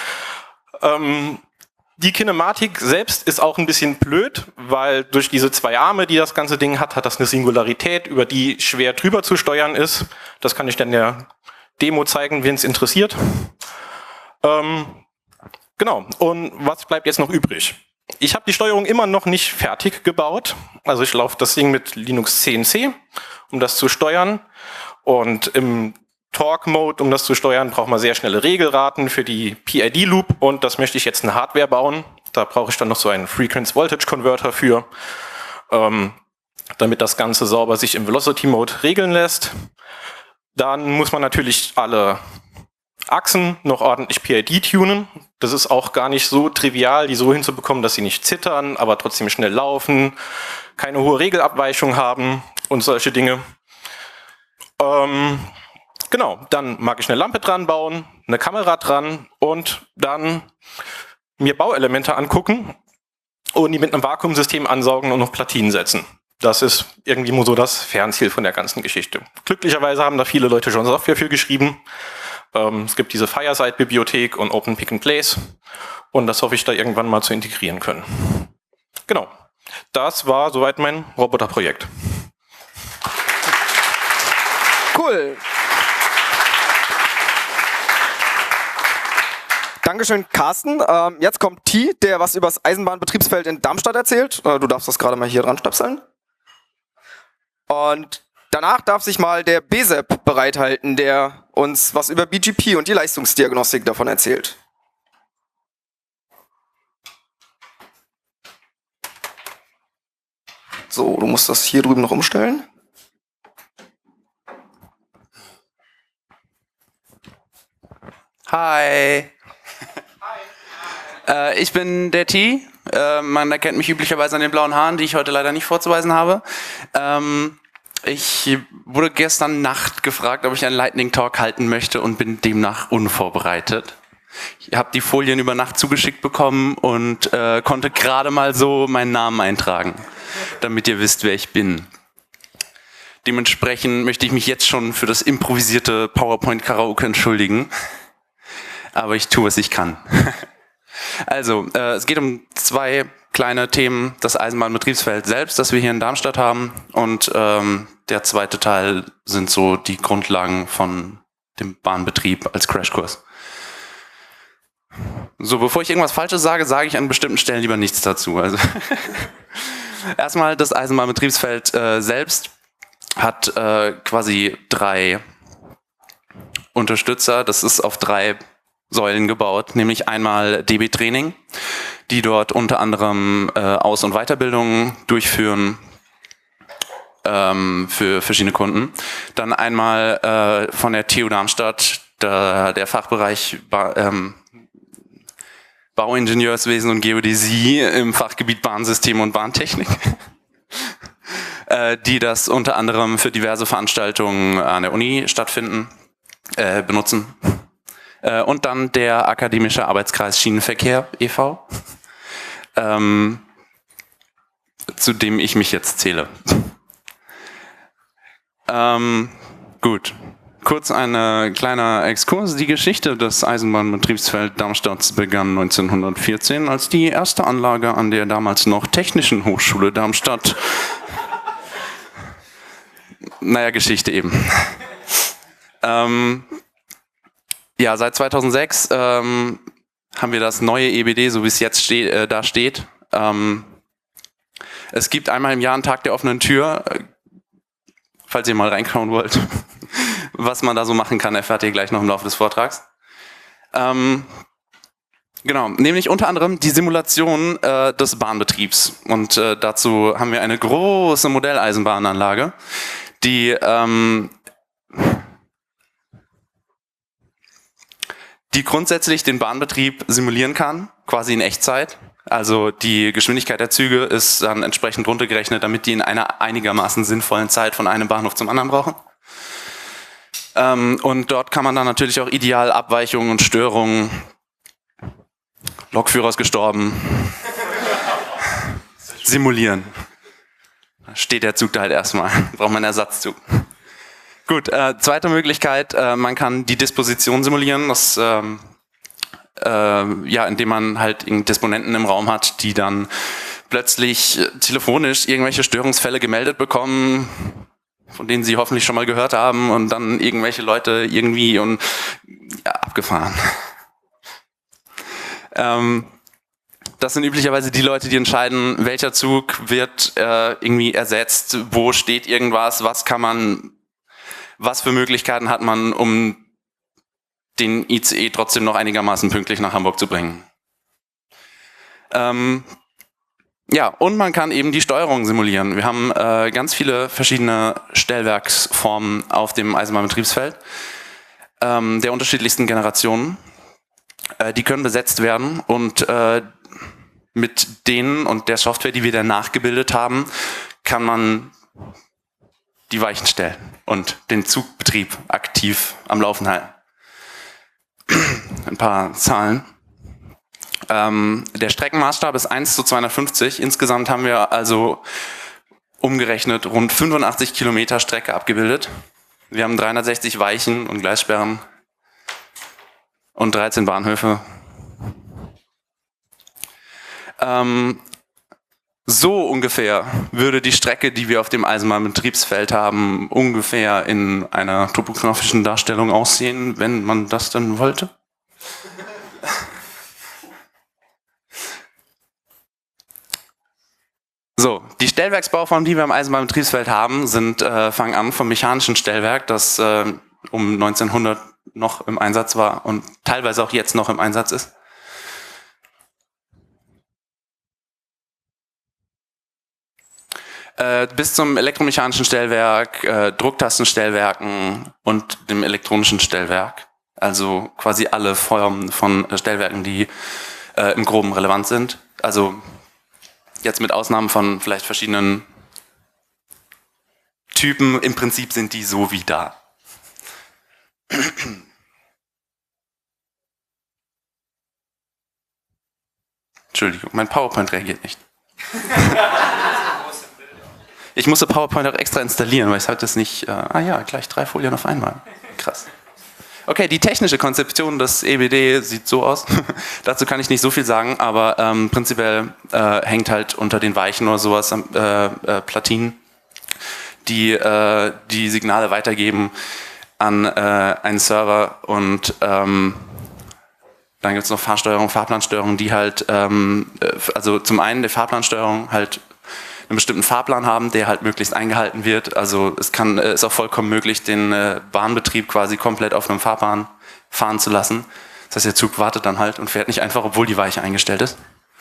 Die Kinematik selbst ist auch ein bisschen blöd, weil durch diese 2 Arme, die das ganze Ding hat, hat das eine Singularität, über die schwer drüber zu steuern ist. Das kann ich dann der Demo zeigen, wen es interessiert. Genau, und was bleibt jetzt noch übrig? Ich habe die Steuerung immer noch nicht fertig gebaut. Also ich laufe das Ding mit Linux CNC, um das zu steuern. Und im Torque-Mode, um das zu steuern, braucht man sehr schnelle Regelraten für die PID-Loop. Und das möchte ich jetzt in Hardware bauen. Da brauche ich dann noch so einen Frequency-Voltage-Converter für, damit das Ganze sauber sich im Velocity-Mode regeln lässt. Dann muss man natürlich alle Achsen noch ordentlich PID tunen. Das ist auch gar nicht so trivial, die so hinzubekommen, dass sie nicht zittern, aber trotzdem schnell laufen, keine hohe Regelabweichung haben und solche Dinge. Genau, dann mag ich eine Lampe dran bauen, eine Kamera dran und dann mir Bauelemente angucken und die mit einem Vakuumsystem ansaugen und noch Platinen setzen. Das ist irgendwie so das Fernziel von der ganzen Geschichte. Glücklicherweise haben da viele Leute schon Software für geschrieben. Es gibt diese Fireside-Bibliothek und Open Pick and Place und das hoffe ich da irgendwann mal zu integrieren können. Genau, das war soweit mein Roboterprojekt. Cool. Dankeschön, Carsten. Jetzt kommt T, der was über das Eisenbahnbetriebsfeld in Darmstadt erzählt. Du darfst das gerade mal hier dran stöpseln. Und danach darf sich mal der BSEP bereithalten, der uns was über BGP und die Leistungsdiagnostik davon erzählt. So, du musst das hier drüben noch umstellen. Hi. Ich bin der T. Man erkennt mich üblicherweise an den blauen Haaren, die ich heute leider nicht vorzuweisen habe. Ich wurde gestern Nacht gefragt, ob ich einen Lightning Talk halten möchte und bin demnach unvorbereitet. Ich habe die Folien über Nacht zugeschickt bekommen und konnte gerade mal so meinen Namen eintragen, damit ihr wisst, wer ich bin. Dementsprechend möchte ich mich jetzt schon für das improvisierte PowerPoint-Karaoke entschuldigen. Aber ich tue, was ich kann. Also, es geht um 2 kleine Themen. Das Eisenbahnbetriebsfeld selbst, das wir hier in Darmstadt haben. Und der zweite Teil sind so die Grundlagen von dem Bahnbetrieb als Crashkurs. So, bevor ich irgendwas Falsches sage, sage ich an bestimmten Stellen lieber nichts dazu. Also erstmal das Eisenbahnbetriebsfeld selbst hat quasi 3 Unterstützer. Das ist auf 3 Säulen gebaut, nämlich einmal DB Training, die dort unter anderem Aus- und Weiterbildungen durchführen für verschiedene Kunden. Dann einmal von der TU Darmstadt der Fachbereich Bauingenieurswesen und Geodäsie im Fachgebiet Bahnsysteme und Bahntechnik, die das unter anderem für diverse Veranstaltungen an der Uni stattfinden, benutzen. Und dann der Akademische Arbeitskreis Schienenverkehr e.V., zu dem ich mich jetzt zähle. Gut. Kurz ein kleiner Exkurs. Die Geschichte des Eisenbahnbetriebsfeld Darmstadts begann 1914, als die erste Anlage an der damals noch Technischen Hochschule Darmstadt... Naja, Geschichte eben. Ja, seit 2006 haben wir das neue EBD, so wie es jetzt da steht. Es gibt einmal im Jahr einen Tag der offenen Tür. falls ihr mal reinschauen wollt. Was man da so machen kann, erfahrt ihr gleich noch im Laufe des Vortrags. Genau, nämlich unter anderem die Simulation des Bahnbetriebs. Und dazu haben wir eine große Modelleisenbahnanlage, die grundsätzlich den Bahnbetrieb simulieren kann, quasi in Echtzeit. Also die Geschwindigkeit der Züge ist dann entsprechend runtergerechnet, damit die in einer einigermaßen sinnvollen Zeit von einem Bahnhof zum anderen brauchen. Und dort kann man dann natürlich auch ideal Abweichungen und Störungen, Lokführer ist gestorben, simulieren. Da steht der Zug da halt erstmal, braucht man einen Ersatzzug. Gut, zweite Möglichkeit, man kann die Disposition simulieren, das, indem man halt Disponenten im Raum hat, die dann plötzlich telefonisch irgendwelche Störungsfälle gemeldet bekommen, von denen sie hoffentlich schon mal gehört haben und dann irgendwelche Leute irgendwie und abgefahren. Das sind üblicherweise die Leute, die entscheiden, welcher Zug wird irgendwie ersetzt, wo steht irgendwas, was für Möglichkeiten hat man, um den ICE trotzdem noch einigermaßen pünktlich nach Hamburg zu bringen. Und man kann eben die Steuerung simulieren. Wir haben ganz viele verschiedene Stellwerksformen auf dem Eisenbahnbetriebsfeld der unterschiedlichsten Generationen. Die können besetzt werden und mit denen und der Software, die wir dann nachgebildet haben, kann man die Weichen stellen und den Zugbetrieb aktiv am Laufen halten. Ein paar Zahlen. Der Streckenmaßstab ist 1:250. Insgesamt haben wir also umgerechnet rund 85 Kilometer Strecke abgebildet. Wir haben 360 Weichen und Gleissperren und 13 Bahnhöfe. So ungefähr würde die Strecke, die wir auf dem Eisenbahnbetriebsfeld haben, ungefähr in einer topografischen Darstellung aussehen, wenn man das dann wollte. So, die Stellwerksbauformen, die wir am Eisenbahnbetriebsfeld haben, fangen an vom mechanischen Stellwerk, das um 1900 noch im Einsatz war und teilweise auch jetzt noch im Einsatz ist. Bis zum elektromechanischen Stellwerk, Drucktastenstellwerken und dem elektronischen Stellwerk. Also quasi alle Formen von Stellwerken, die im Groben relevant sind. Also jetzt mit Ausnahmen von vielleicht verschiedenen Typen, im Prinzip sind die so wie da. Entschuldigung, mein PowerPoint reagiert nicht. Ich musste PowerPoint auch extra installieren, weil ich hatte es nicht... gleich 3 Folien auf einmal. Krass. Okay, die technische Konzeption des EBD sieht so aus. Dazu kann ich nicht so viel sagen, aber prinzipiell hängt halt unter den Weichen oder sowas Platinen, die die Signale weitergeben an einen Server und dann gibt es noch Fahrsteuerung, Fahrplansteuerung, die halt, also zum einen der Fahrplansteuerung halt einen bestimmten Fahrplan haben, der halt möglichst eingehalten wird. Also es ist auch vollkommen möglich, den Bahnbetrieb quasi komplett auf einem Fahrplan fahren zu lassen. Das heißt, der Zug wartet dann halt und fährt nicht einfach, obwohl die Weiche eingestellt ist.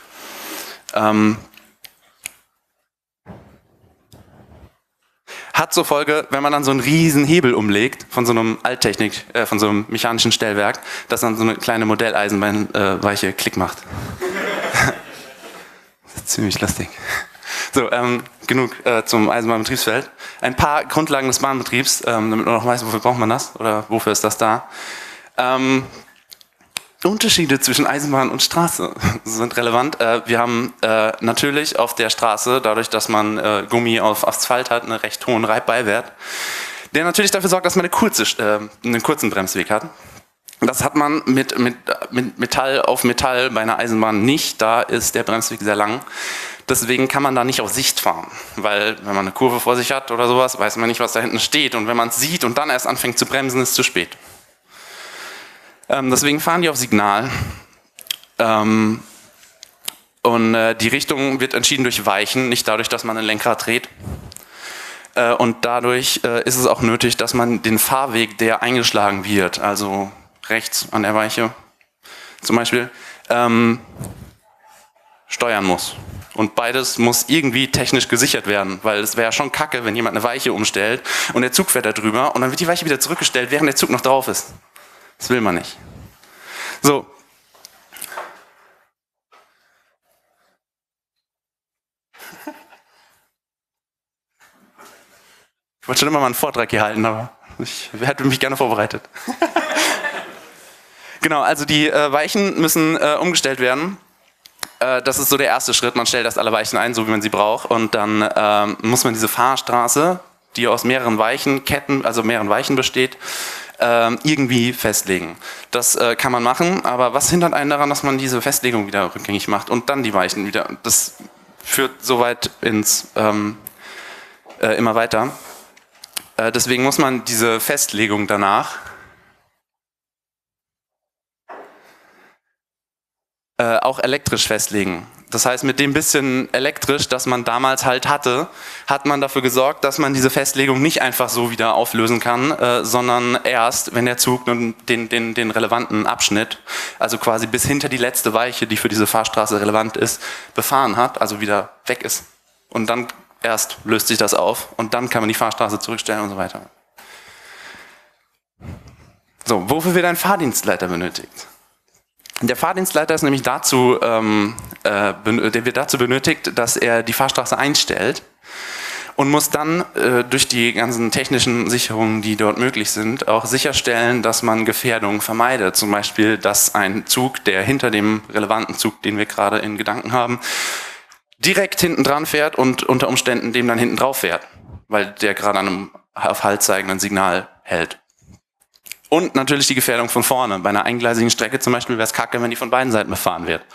Hat zur Folge, wenn man dann so einen riesen Hebel umlegt von so einem von so einem mechanischen Stellwerk, dass dann so eine kleine Modelleisenbahnweiche Klick macht. Das ist ziemlich lustig. So, genug zum Eisenbahnbetriebsfeld. Ein paar Grundlagen des Bahnbetriebs, damit man noch weiß, wofür braucht man das oder wofür ist das da. Unterschiede zwischen Eisenbahn und Straße sind relevant. Wir haben natürlich auf der Straße, dadurch, dass man Gummi auf Asphalt hat, einen recht hohen Reibbeiwert, der natürlich dafür sorgt, dass man einen kurzen Bremsweg hat. Das hat man mit Metall auf Metall bei einer Eisenbahn nicht. Da ist der Bremsweg sehr lang. Deswegen kann man da nicht auf Sicht fahren, weil wenn man eine Kurve vor sich hat oder sowas, weiß man nicht, was da hinten steht. Und wenn man es sieht und dann erst anfängt zu bremsen, ist es zu spät. Deswegen fahren die auf Signal. Und die Richtung wird entschieden durch Weichen, nicht dadurch, dass man ein Lenkrad dreht. Und dadurch ist es auch nötig, dass man den Fahrweg, der eingeschlagen wird, also rechts an der Weiche zum Beispiel, steuern muss. Und beides muss irgendwie technisch gesichert werden, weil es wäre schon kacke, wenn jemand eine Weiche umstellt und der Zug fährt da drüber und dann wird die Weiche wieder zurückgestellt, während der Zug noch drauf ist. Das will man nicht. So. Ich wollte schon immer mal einen Vortrag hier halten, aber ich hätte mich gerne vorbereitet. Genau, also die Weichen müssen umgestellt werden. Das ist so der erste Schritt. Man stellt erst alle Weichen ein, so wie man sie braucht. Und dann muss man diese Fahrstraße, die aus mehreren Weichenketten, also mehreren Weichen besteht, irgendwie festlegen. Das kann man machen, aber was hindert einen daran, dass man diese Festlegung wieder rückgängig macht und dann die Weichen wieder? Das führt so weit ins immer weiter. Deswegen muss man diese Festlegung danach auch elektrisch festlegen. Das heißt, mit dem bisschen elektrisch, das man damals halt hatte, hat man dafür gesorgt, dass man diese Festlegung nicht einfach so wieder auflösen kann, sondern erst, wenn der Zug den relevanten Abschnitt, also quasi bis hinter die letzte Weiche, die für diese Fahrstraße relevant ist, befahren hat, also wieder weg ist. Und dann erst löst sich das auf und dann kann man die Fahrstraße zurückstellen und so weiter. So, wofür wird ein Fahrdienstleiter benötigt? Der Fahrdienstleiter ist nämlich dazu, der wird dazu benötigt, dass er die Fahrstraße einstellt und muss dann durch die ganzen technischen Sicherungen, die dort möglich sind, auch sicherstellen, dass man Gefährdungen vermeidet. Zum Beispiel, dass ein Zug, der hinter dem relevanten Zug, den wir gerade in Gedanken haben, direkt hinten dran fährt und unter Umständen dem dann hinten drauf fährt, weil der gerade an einem auf Halt zeigenden Signal hält. Und natürlich die Gefährdung von vorne. Bei einer eingleisigen Strecke zum Beispiel wäre es kacke, wenn die von beiden Seiten befahren wird.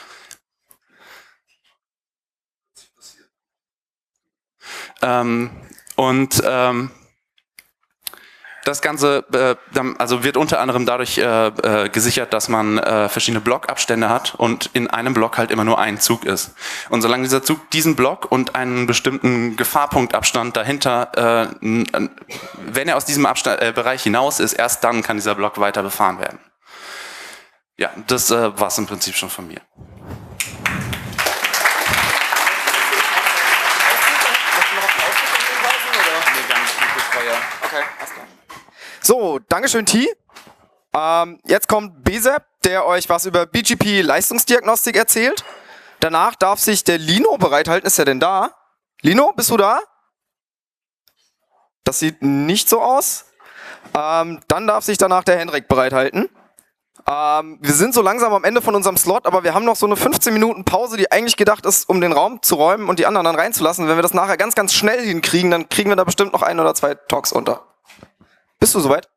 Das Ganze also wird unter anderem dadurch gesichert, dass man verschiedene Blockabstände hat und in einem Block halt immer nur ein Zug ist. Und solange dieser Zug diesen Block und einen bestimmten Gefahrpunktabstand dahinter, wenn er aus diesem Bereich hinaus ist, erst dann kann dieser Block weiter befahren werden. Ja, das war es im Prinzip schon von mir. So, Dankeschön, T. Jetzt kommt Besep, der euch was über BGP-Leistungsdiagnostik erzählt. Danach darf sich der Lino bereithalten. Ist er denn da? Lino, bist du da? Das sieht nicht so aus. Dann darf sich danach der Henrik bereithalten. Wir sind so langsam am Ende von unserem Slot, aber wir haben noch so eine 15 Minuten Pause, die eigentlich gedacht ist, um den Raum zu räumen und die anderen dann reinzulassen. Wenn wir das nachher ganz, ganz schnell hinkriegen, dann kriegen wir da bestimmt noch 1 oder 2 Talks unter. Bist du soweit?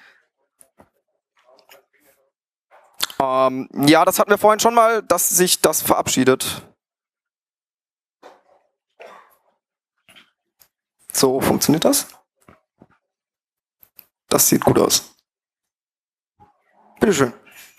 Ja, das hatten wir vorhin schon mal, dass sich das verabschiedet. So, funktioniert das? Das sieht gut aus. Bitteschön.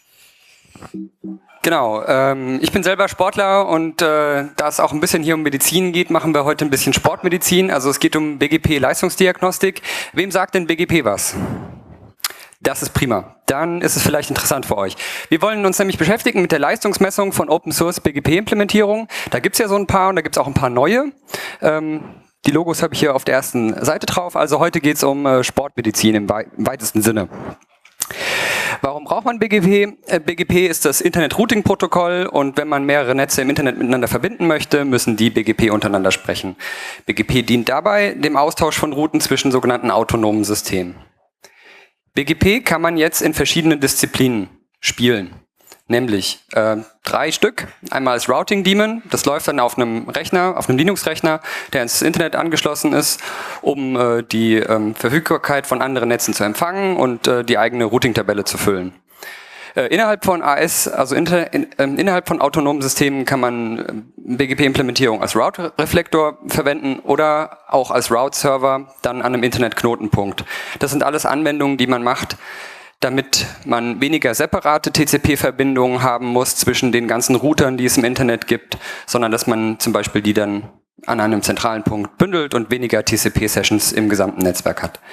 Genau, ich bin selber Sportler und da es auch ein bisschen hier um Medizin geht, machen wir heute ein bisschen Sportmedizin. Also es geht um BGP-Leistungsdiagnostik. Wem sagt denn BGP was? Das ist prima. Dann ist es vielleicht interessant für euch. Wir wollen uns nämlich beschäftigen mit der Leistungsmessung von Open-Source BGP-Implementierungen. Da gibt es ja so ein paar und da gibt es auch ein paar neue. Die Logos habe ich hier auf der ersten Seite drauf. Also heute geht es um Sportmedizin im weitesten Sinne. Warum braucht man BGP? BGP ist das Internet-Routing-Protokoll und wenn man mehrere Netze im Internet miteinander verbinden möchte, müssen die BGP untereinander sprechen. BGP dient dabei dem Austausch von Routen zwischen sogenannten autonomen Systemen. BGP kann man jetzt in verschiedenen Disziplinen spielen. Nämlich 3 Stück. Einmal als Routing Daemon, das läuft dann auf einem Rechner, auf einem Linux-Rechner, der ins Internet angeschlossen ist, um die Verfügbarkeit von anderen Netzen zu empfangen und die eigene Routing-Tabelle zu füllen. Innerhalb von AS, also innerhalb von autonomen Systemen kann man BGP-Implementierung als Route-Reflektor verwenden oder auch als Route-Server dann an einem Internet-Knotenpunkt. Das sind alles Anwendungen, die man macht, damit man weniger separate TCP-Verbindungen haben muss zwischen den ganzen Routern, die es im Internet gibt, sondern dass man zum Beispiel die dann an einem zentralen Punkt bündelt und weniger TCP-Sessions im gesamten Netzwerk hat.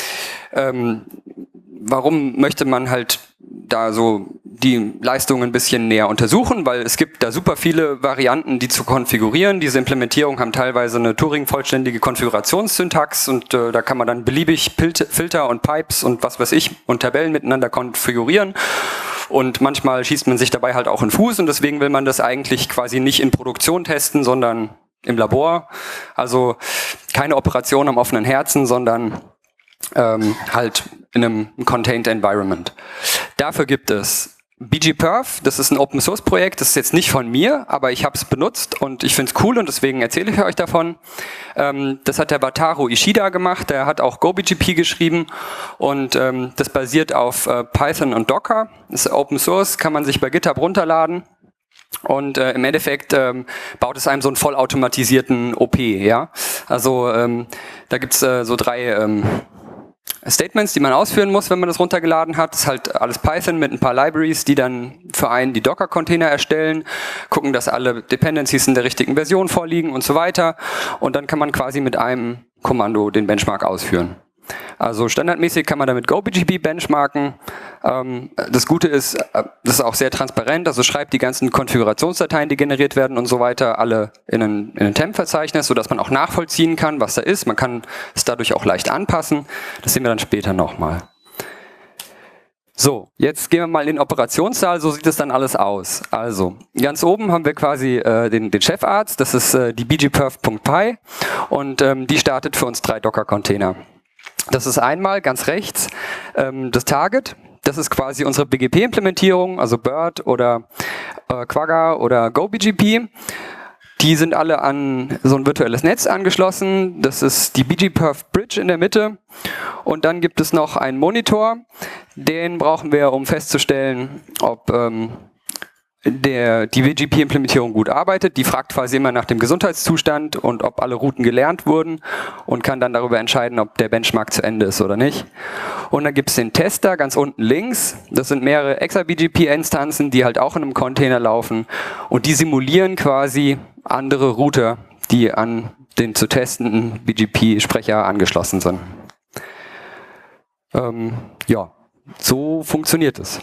Warum möchte man halt da so die Leistung ein bisschen näher untersuchen? Weil es gibt da super viele Varianten, die zu konfigurieren. Diese Implementierungen haben teilweise eine Turing-vollständige Konfigurationssyntax und da kann man dann beliebig Filter und Pipes und was weiß ich und Tabellen miteinander konfigurieren. Und manchmal schießt man sich dabei halt auch in den Fuß und deswegen will man das eigentlich quasi nicht in Produktion testen, sondern im Labor. Also keine Operation am offenen Herzen, sondern halt in einem Contained Environment. Dafür gibt es BGPerf, das ist ein Open-Source-Projekt, das ist jetzt nicht von mir, aber ich habe es benutzt und ich finde es cool und deswegen erzähle ich euch davon. Das hat der Wataru Ishida gemacht, der hat auch GoBGP geschrieben und das basiert auf Python und Docker. Das ist Open-Source, kann man sich bei GitHub runterladen. Und im Endeffekt baut es einem so einen vollautomatisierten OP, ja. Also da gibt's so 3 Statements, die man ausführen muss, wenn man das runtergeladen hat. Das ist halt alles Python mit ein paar Libraries, die dann für einen die Docker-Container erstellen, gucken, dass alle Dependencies in der richtigen Version vorliegen und so weiter. Und dann kann man quasi mit einem Kommando den Benchmark ausführen. Also standardmäßig kann man damit GoBGP benchmarken. Das Gute ist, das ist auch sehr transparent, also schreibt die ganzen Konfigurationsdateien, die generiert werden und so weiter, alle in ein Temp-Verzeichnis, sodass man auch nachvollziehen kann, was da ist. Man kann es dadurch auch leicht anpassen. Das sehen wir dann später nochmal. So, jetzt gehen wir mal in den Operationssaal, so sieht es dann alles aus. Also, ganz oben haben wir quasi den Chefarzt, das ist die bgperf.py und die startet für uns 3 Docker-Container. Das ist einmal ganz rechts das Target. Das ist quasi unsere BGP-Implementierung, also BERT oder Quagga oder GoBGP. Die sind alle an so ein virtuelles Netz angeschlossen. Das ist die BGPerf Bridge in der Mitte. Und dann gibt es noch einen Monitor. Den brauchen wir, um festzustellen, ob die BGP-Implementierung gut arbeitet. Die fragt quasi immer nach dem Gesundheitszustand und ob alle Routen gelernt wurden und kann dann darüber entscheiden, ob der Benchmark zu Ende ist oder nicht. Und dann gibt es den Tester ganz unten links. Das sind mehrere Exa-BGP-Instanzen, die halt auch in einem Container laufen und die simulieren quasi andere Router, die an den zu testenden BGP-Sprecher angeschlossen sind. Ja, so funktioniert es.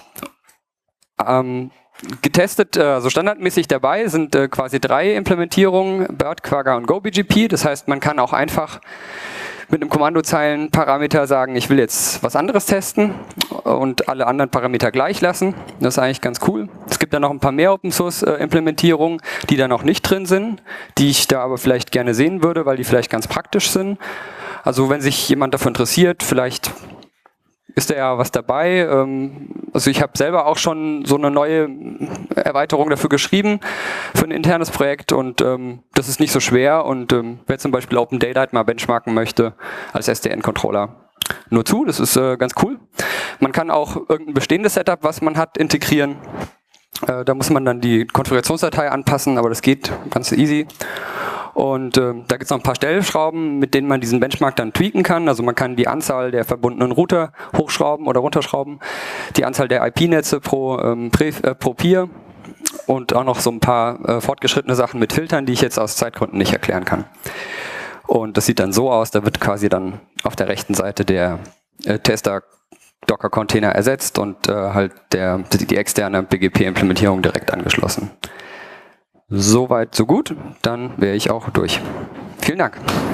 Getestet, also standardmäßig dabei sind quasi 3 Implementierungen, BERT, Quagga und GoBGP. Das heißt, man kann auch einfach mit einem Kommandozeilenparameter sagen, ich will jetzt was anderes testen und alle anderen Parameter gleich lassen. Das ist eigentlich ganz cool. Es gibt dann noch ein paar mehr Open-Source-Implementierungen, die da noch nicht drin sind, die ich da aber vielleicht gerne sehen würde, weil die vielleicht ganz praktisch sind. Also wenn sich jemand dafür interessiert, vielleicht ist da ja was dabei. Also ich habe selber auch schon so eine neue Erweiterung dafür geschrieben, für ein internes Projekt und das ist nicht so schwer und wer zum Beispiel Open Daylight mal benchmarken möchte als SDN-Controller, nur zu, das ist ganz cool. Man kann auch irgendein bestehendes Setup, was man hat, integrieren. Da muss man dann die Konfigurationsdatei anpassen, aber das geht ganz easy. Und da gibt es noch ein paar Stellschrauben, mit denen man diesen Benchmark dann tweaken kann. Also man kann die Anzahl der verbundenen Router hochschrauben oder runterschrauben, die Anzahl der IP-Netze pro Peer und auch noch so ein paar fortgeschrittene Sachen mit Filtern, die ich jetzt aus Zeitgründen nicht erklären kann. Und das sieht dann so aus, da wird quasi dann auf der rechten Seite der Tester Docker-Container ersetzt und halt die externe BGP-Implementierung direkt angeschlossen. Soweit, so gut. Dann wäre ich auch durch. Vielen Dank.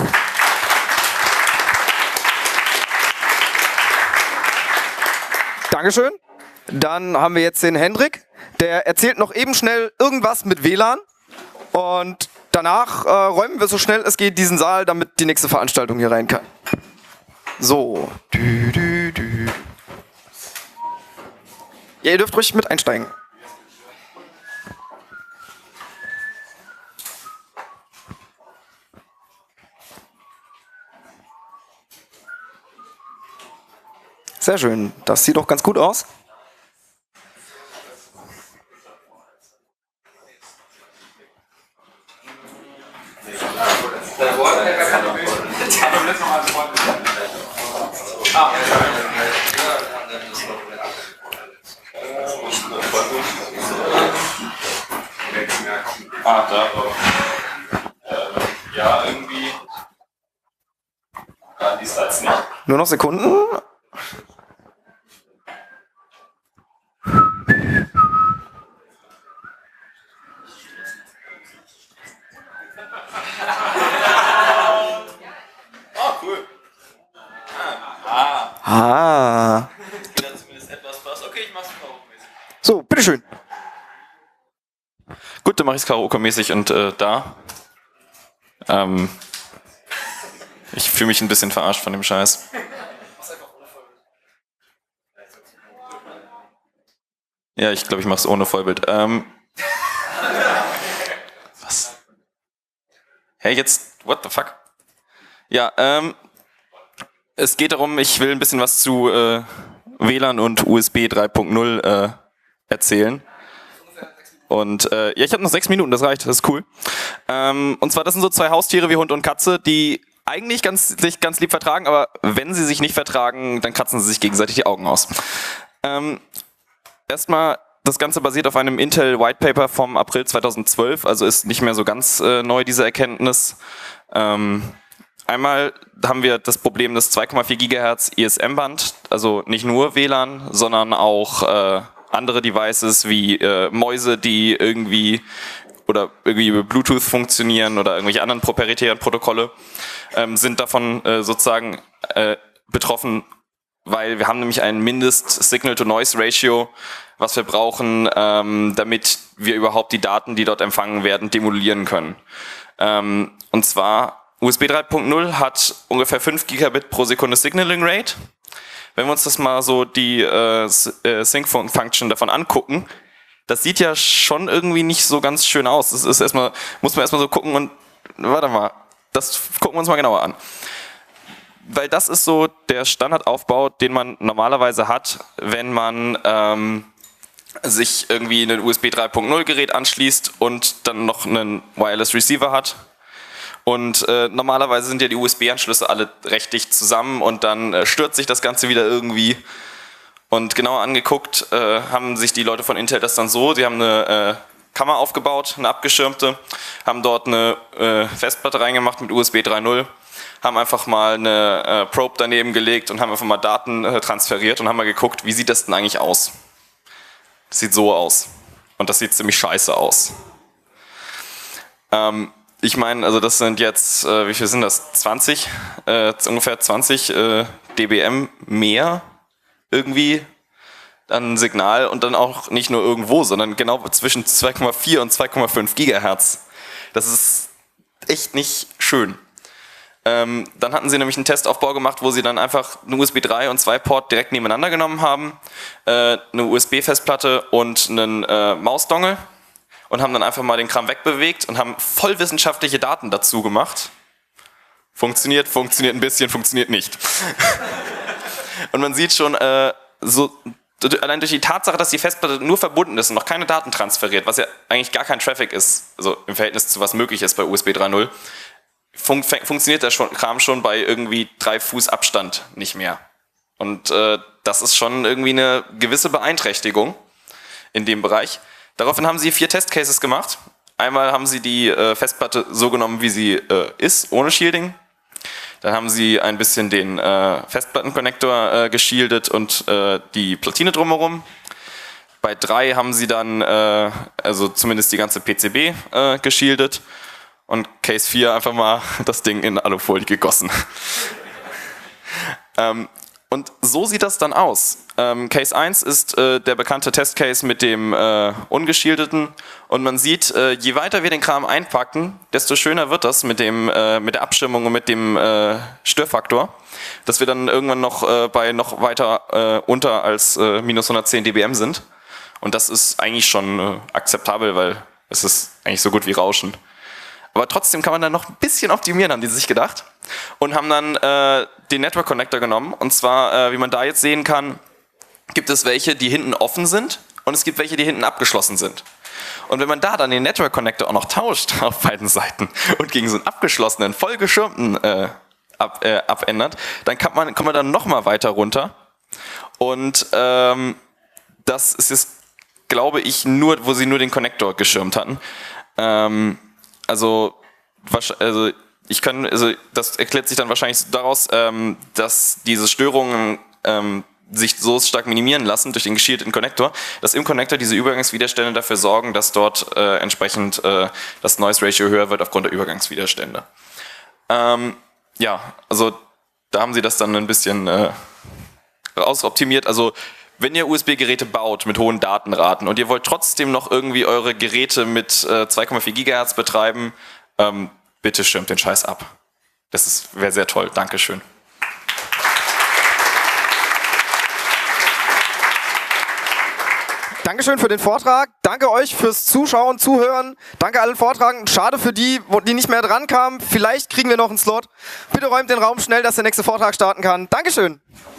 Dankeschön. Dann haben wir jetzt den Hendrik. Der erzählt noch eben schnell irgendwas mit WLAN. Und danach räumen wir so schnell es geht diesen Saal, damit die nächste Veranstaltung hier rein kann. So. Ja, ihr dürft ruhig mit einsteigen. Sehr schön. Das sieht doch ganz gut aus. Ja. Nur noch Sekunden. Oh, cool. Ah. Zumindest etwas was. Okay, ich mach's karaoke-mäßig. So, bitteschön. Gut, dann mache ich es Karaoke-mäßig und da. Ich fühle mich ein bisschen verarscht von dem Scheiß. Ja, ich glaube, ich mache es ohne Vollbild. Was? Hey, jetzt, what the fuck? Ja, es geht darum, ich will ein bisschen was zu WLAN und USB 3.0 erzählen. Und ja, ich habe noch 6 Minuten, das reicht, das ist cool. Und zwar, das sind so 2 Haustiere wie Hund und Katze, die eigentlich sich ganz lieb vertragen, aber wenn sie sich nicht vertragen, dann kratzen sie sich gegenseitig die Augen aus. Erstmal, das Ganze basiert auf einem Intel White Paper vom April 2012, also ist nicht mehr so ganz neu, diese Erkenntnis. Einmal haben wir das Problem des 2,4 GHz ISM-Band, also nicht nur WLAN, sondern auch andere Devices wie Mäuse, die irgendwie über Bluetooth funktionieren oder irgendwelche anderen proprietären Protokolle, sind davon sozusagen betroffen, weil wir haben nämlich ein Mindest-Signal-to-Noise-Ratio, was wir brauchen, damit wir überhaupt die Daten, die dort empfangen werden, demodulieren können. Und zwar USB 3.0 hat ungefähr 5 Gigabit pro Sekunde Signaling Rate. Wenn wir uns das mal so die Sync-Function davon angucken, das sieht ja schon irgendwie nicht so ganz schön aus. Das ist muss man erstmal so gucken und, warte mal, das gucken wir uns mal genauer an. Weil das ist so der Standardaufbau, den man normalerweise hat, wenn man sich irgendwie ein USB 3.0 Gerät anschließt und dann noch einen Wireless Receiver hat. Und normalerweise sind ja die USB-Anschlüsse alle recht dicht zusammen und dann stürzt sich das Ganze wieder irgendwie. Und genauer angeguckt haben sich die Leute von Intel das dann so, sie haben eine Kammer aufgebaut, eine abgeschirmte, haben dort eine Festplatte reingemacht mit USB 3.0, haben einfach mal eine Probe daneben gelegt und haben einfach mal Daten transferiert und haben mal geguckt, wie sieht das denn eigentlich aus? Das sieht so aus. Und das sieht ziemlich scheiße aus. Ich meine, also das sind jetzt, wie viel sind das? 20? Ungefähr 20 dBm mehr irgendwie an Signal und dann auch nicht nur irgendwo, sondern genau zwischen 2,4 und 2,5 Gigahertz. Das ist echt nicht schön. Dann hatten sie nämlich einen Testaufbau gemacht, wo sie dann einfach einen USB 3 und 2 Port direkt nebeneinander genommen haben, eine USB-Festplatte und einen Mausdongle und haben dann einfach mal den Kram wegbewegt und haben voll wissenschaftliche Daten dazu gemacht. Funktioniert ein bisschen, funktioniert nicht. Und man sieht schon, allein durch die Tatsache, dass die Festplatte nur verbunden ist und noch keine Daten transferiert, was ja eigentlich gar kein Traffic ist, also im Verhältnis zu was möglich ist bei USB 3.0, funktioniert der Kram schon bei irgendwie 3 Fuß Abstand nicht mehr. Und das ist schon irgendwie eine gewisse Beeinträchtigung in dem Bereich. Daraufhin haben sie 4 Testcases gemacht. Einmal haben sie die Festplatte so genommen, wie sie ist, ohne Shielding. Dann haben sie ein bisschen den Festplattenkonnektor geshieldet und die Platine drumherum. Bei 3 haben sie dann also zumindest die ganze PCB geshieldet. Und Case 4 einfach mal das Ding in Alufolie gegossen. Und so sieht das dann aus. Case 1 ist der bekannte Testcase mit dem ungeschildeten. Und man sieht, je weiter wir den Kram einpacken, desto schöner wird das mit der Abschirmung und mit dem Störfaktor, dass wir dann irgendwann noch bei noch weiter unter als minus 110 dBm sind. Und das ist eigentlich schon akzeptabel, weil es ist eigentlich so gut wie Rauschen. Aber trotzdem kann man dann noch ein bisschen optimieren, haben die sich gedacht. Und haben dann den Network Connector genommen. Und zwar, wie man da jetzt sehen kann, gibt es welche, die hinten offen sind und es gibt welche, die hinten abgeschlossen sind. Und wenn man da dann den Network Connector auch noch tauscht auf beiden Seiten und gegen so einen abgeschlossenen, voll geschirmten abändert, dann kommt man dann nochmal weiter runter. Und das ist jetzt, glaube ich, wo sie nur den Connector geschirmt hatten. Also also das erklärt sich dann wahrscheinlich daraus, dass diese Störungen sich so stark minimieren lassen durch den geschierten Connector, dass im Connector diese Übergangswiderstände dafür sorgen, dass dort entsprechend das Noise Ratio höher wird aufgrund der Übergangswiderstände. Ja, also da haben sie das dann ein bisschen ausoptimiert. Also wenn ihr USB-Geräte baut mit hohen Datenraten und ihr wollt trotzdem noch irgendwie eure Geräte mit 2,4 GHz betreiben, bitte schirmt den Scheiß ab. Das wäre sehr toll. Dankeschön. Dankeschön für den Vortrag. Danke euch fürs Zuschauen, Zuhören. Danke allen Vortragenden. Schade für die, die nicht mehr dran kamen. Vielleicht kriegen wir noch einen Slot. Bitte räumt den Raum schnell, dass der nächste Vortrag starten kann. Dankeschön.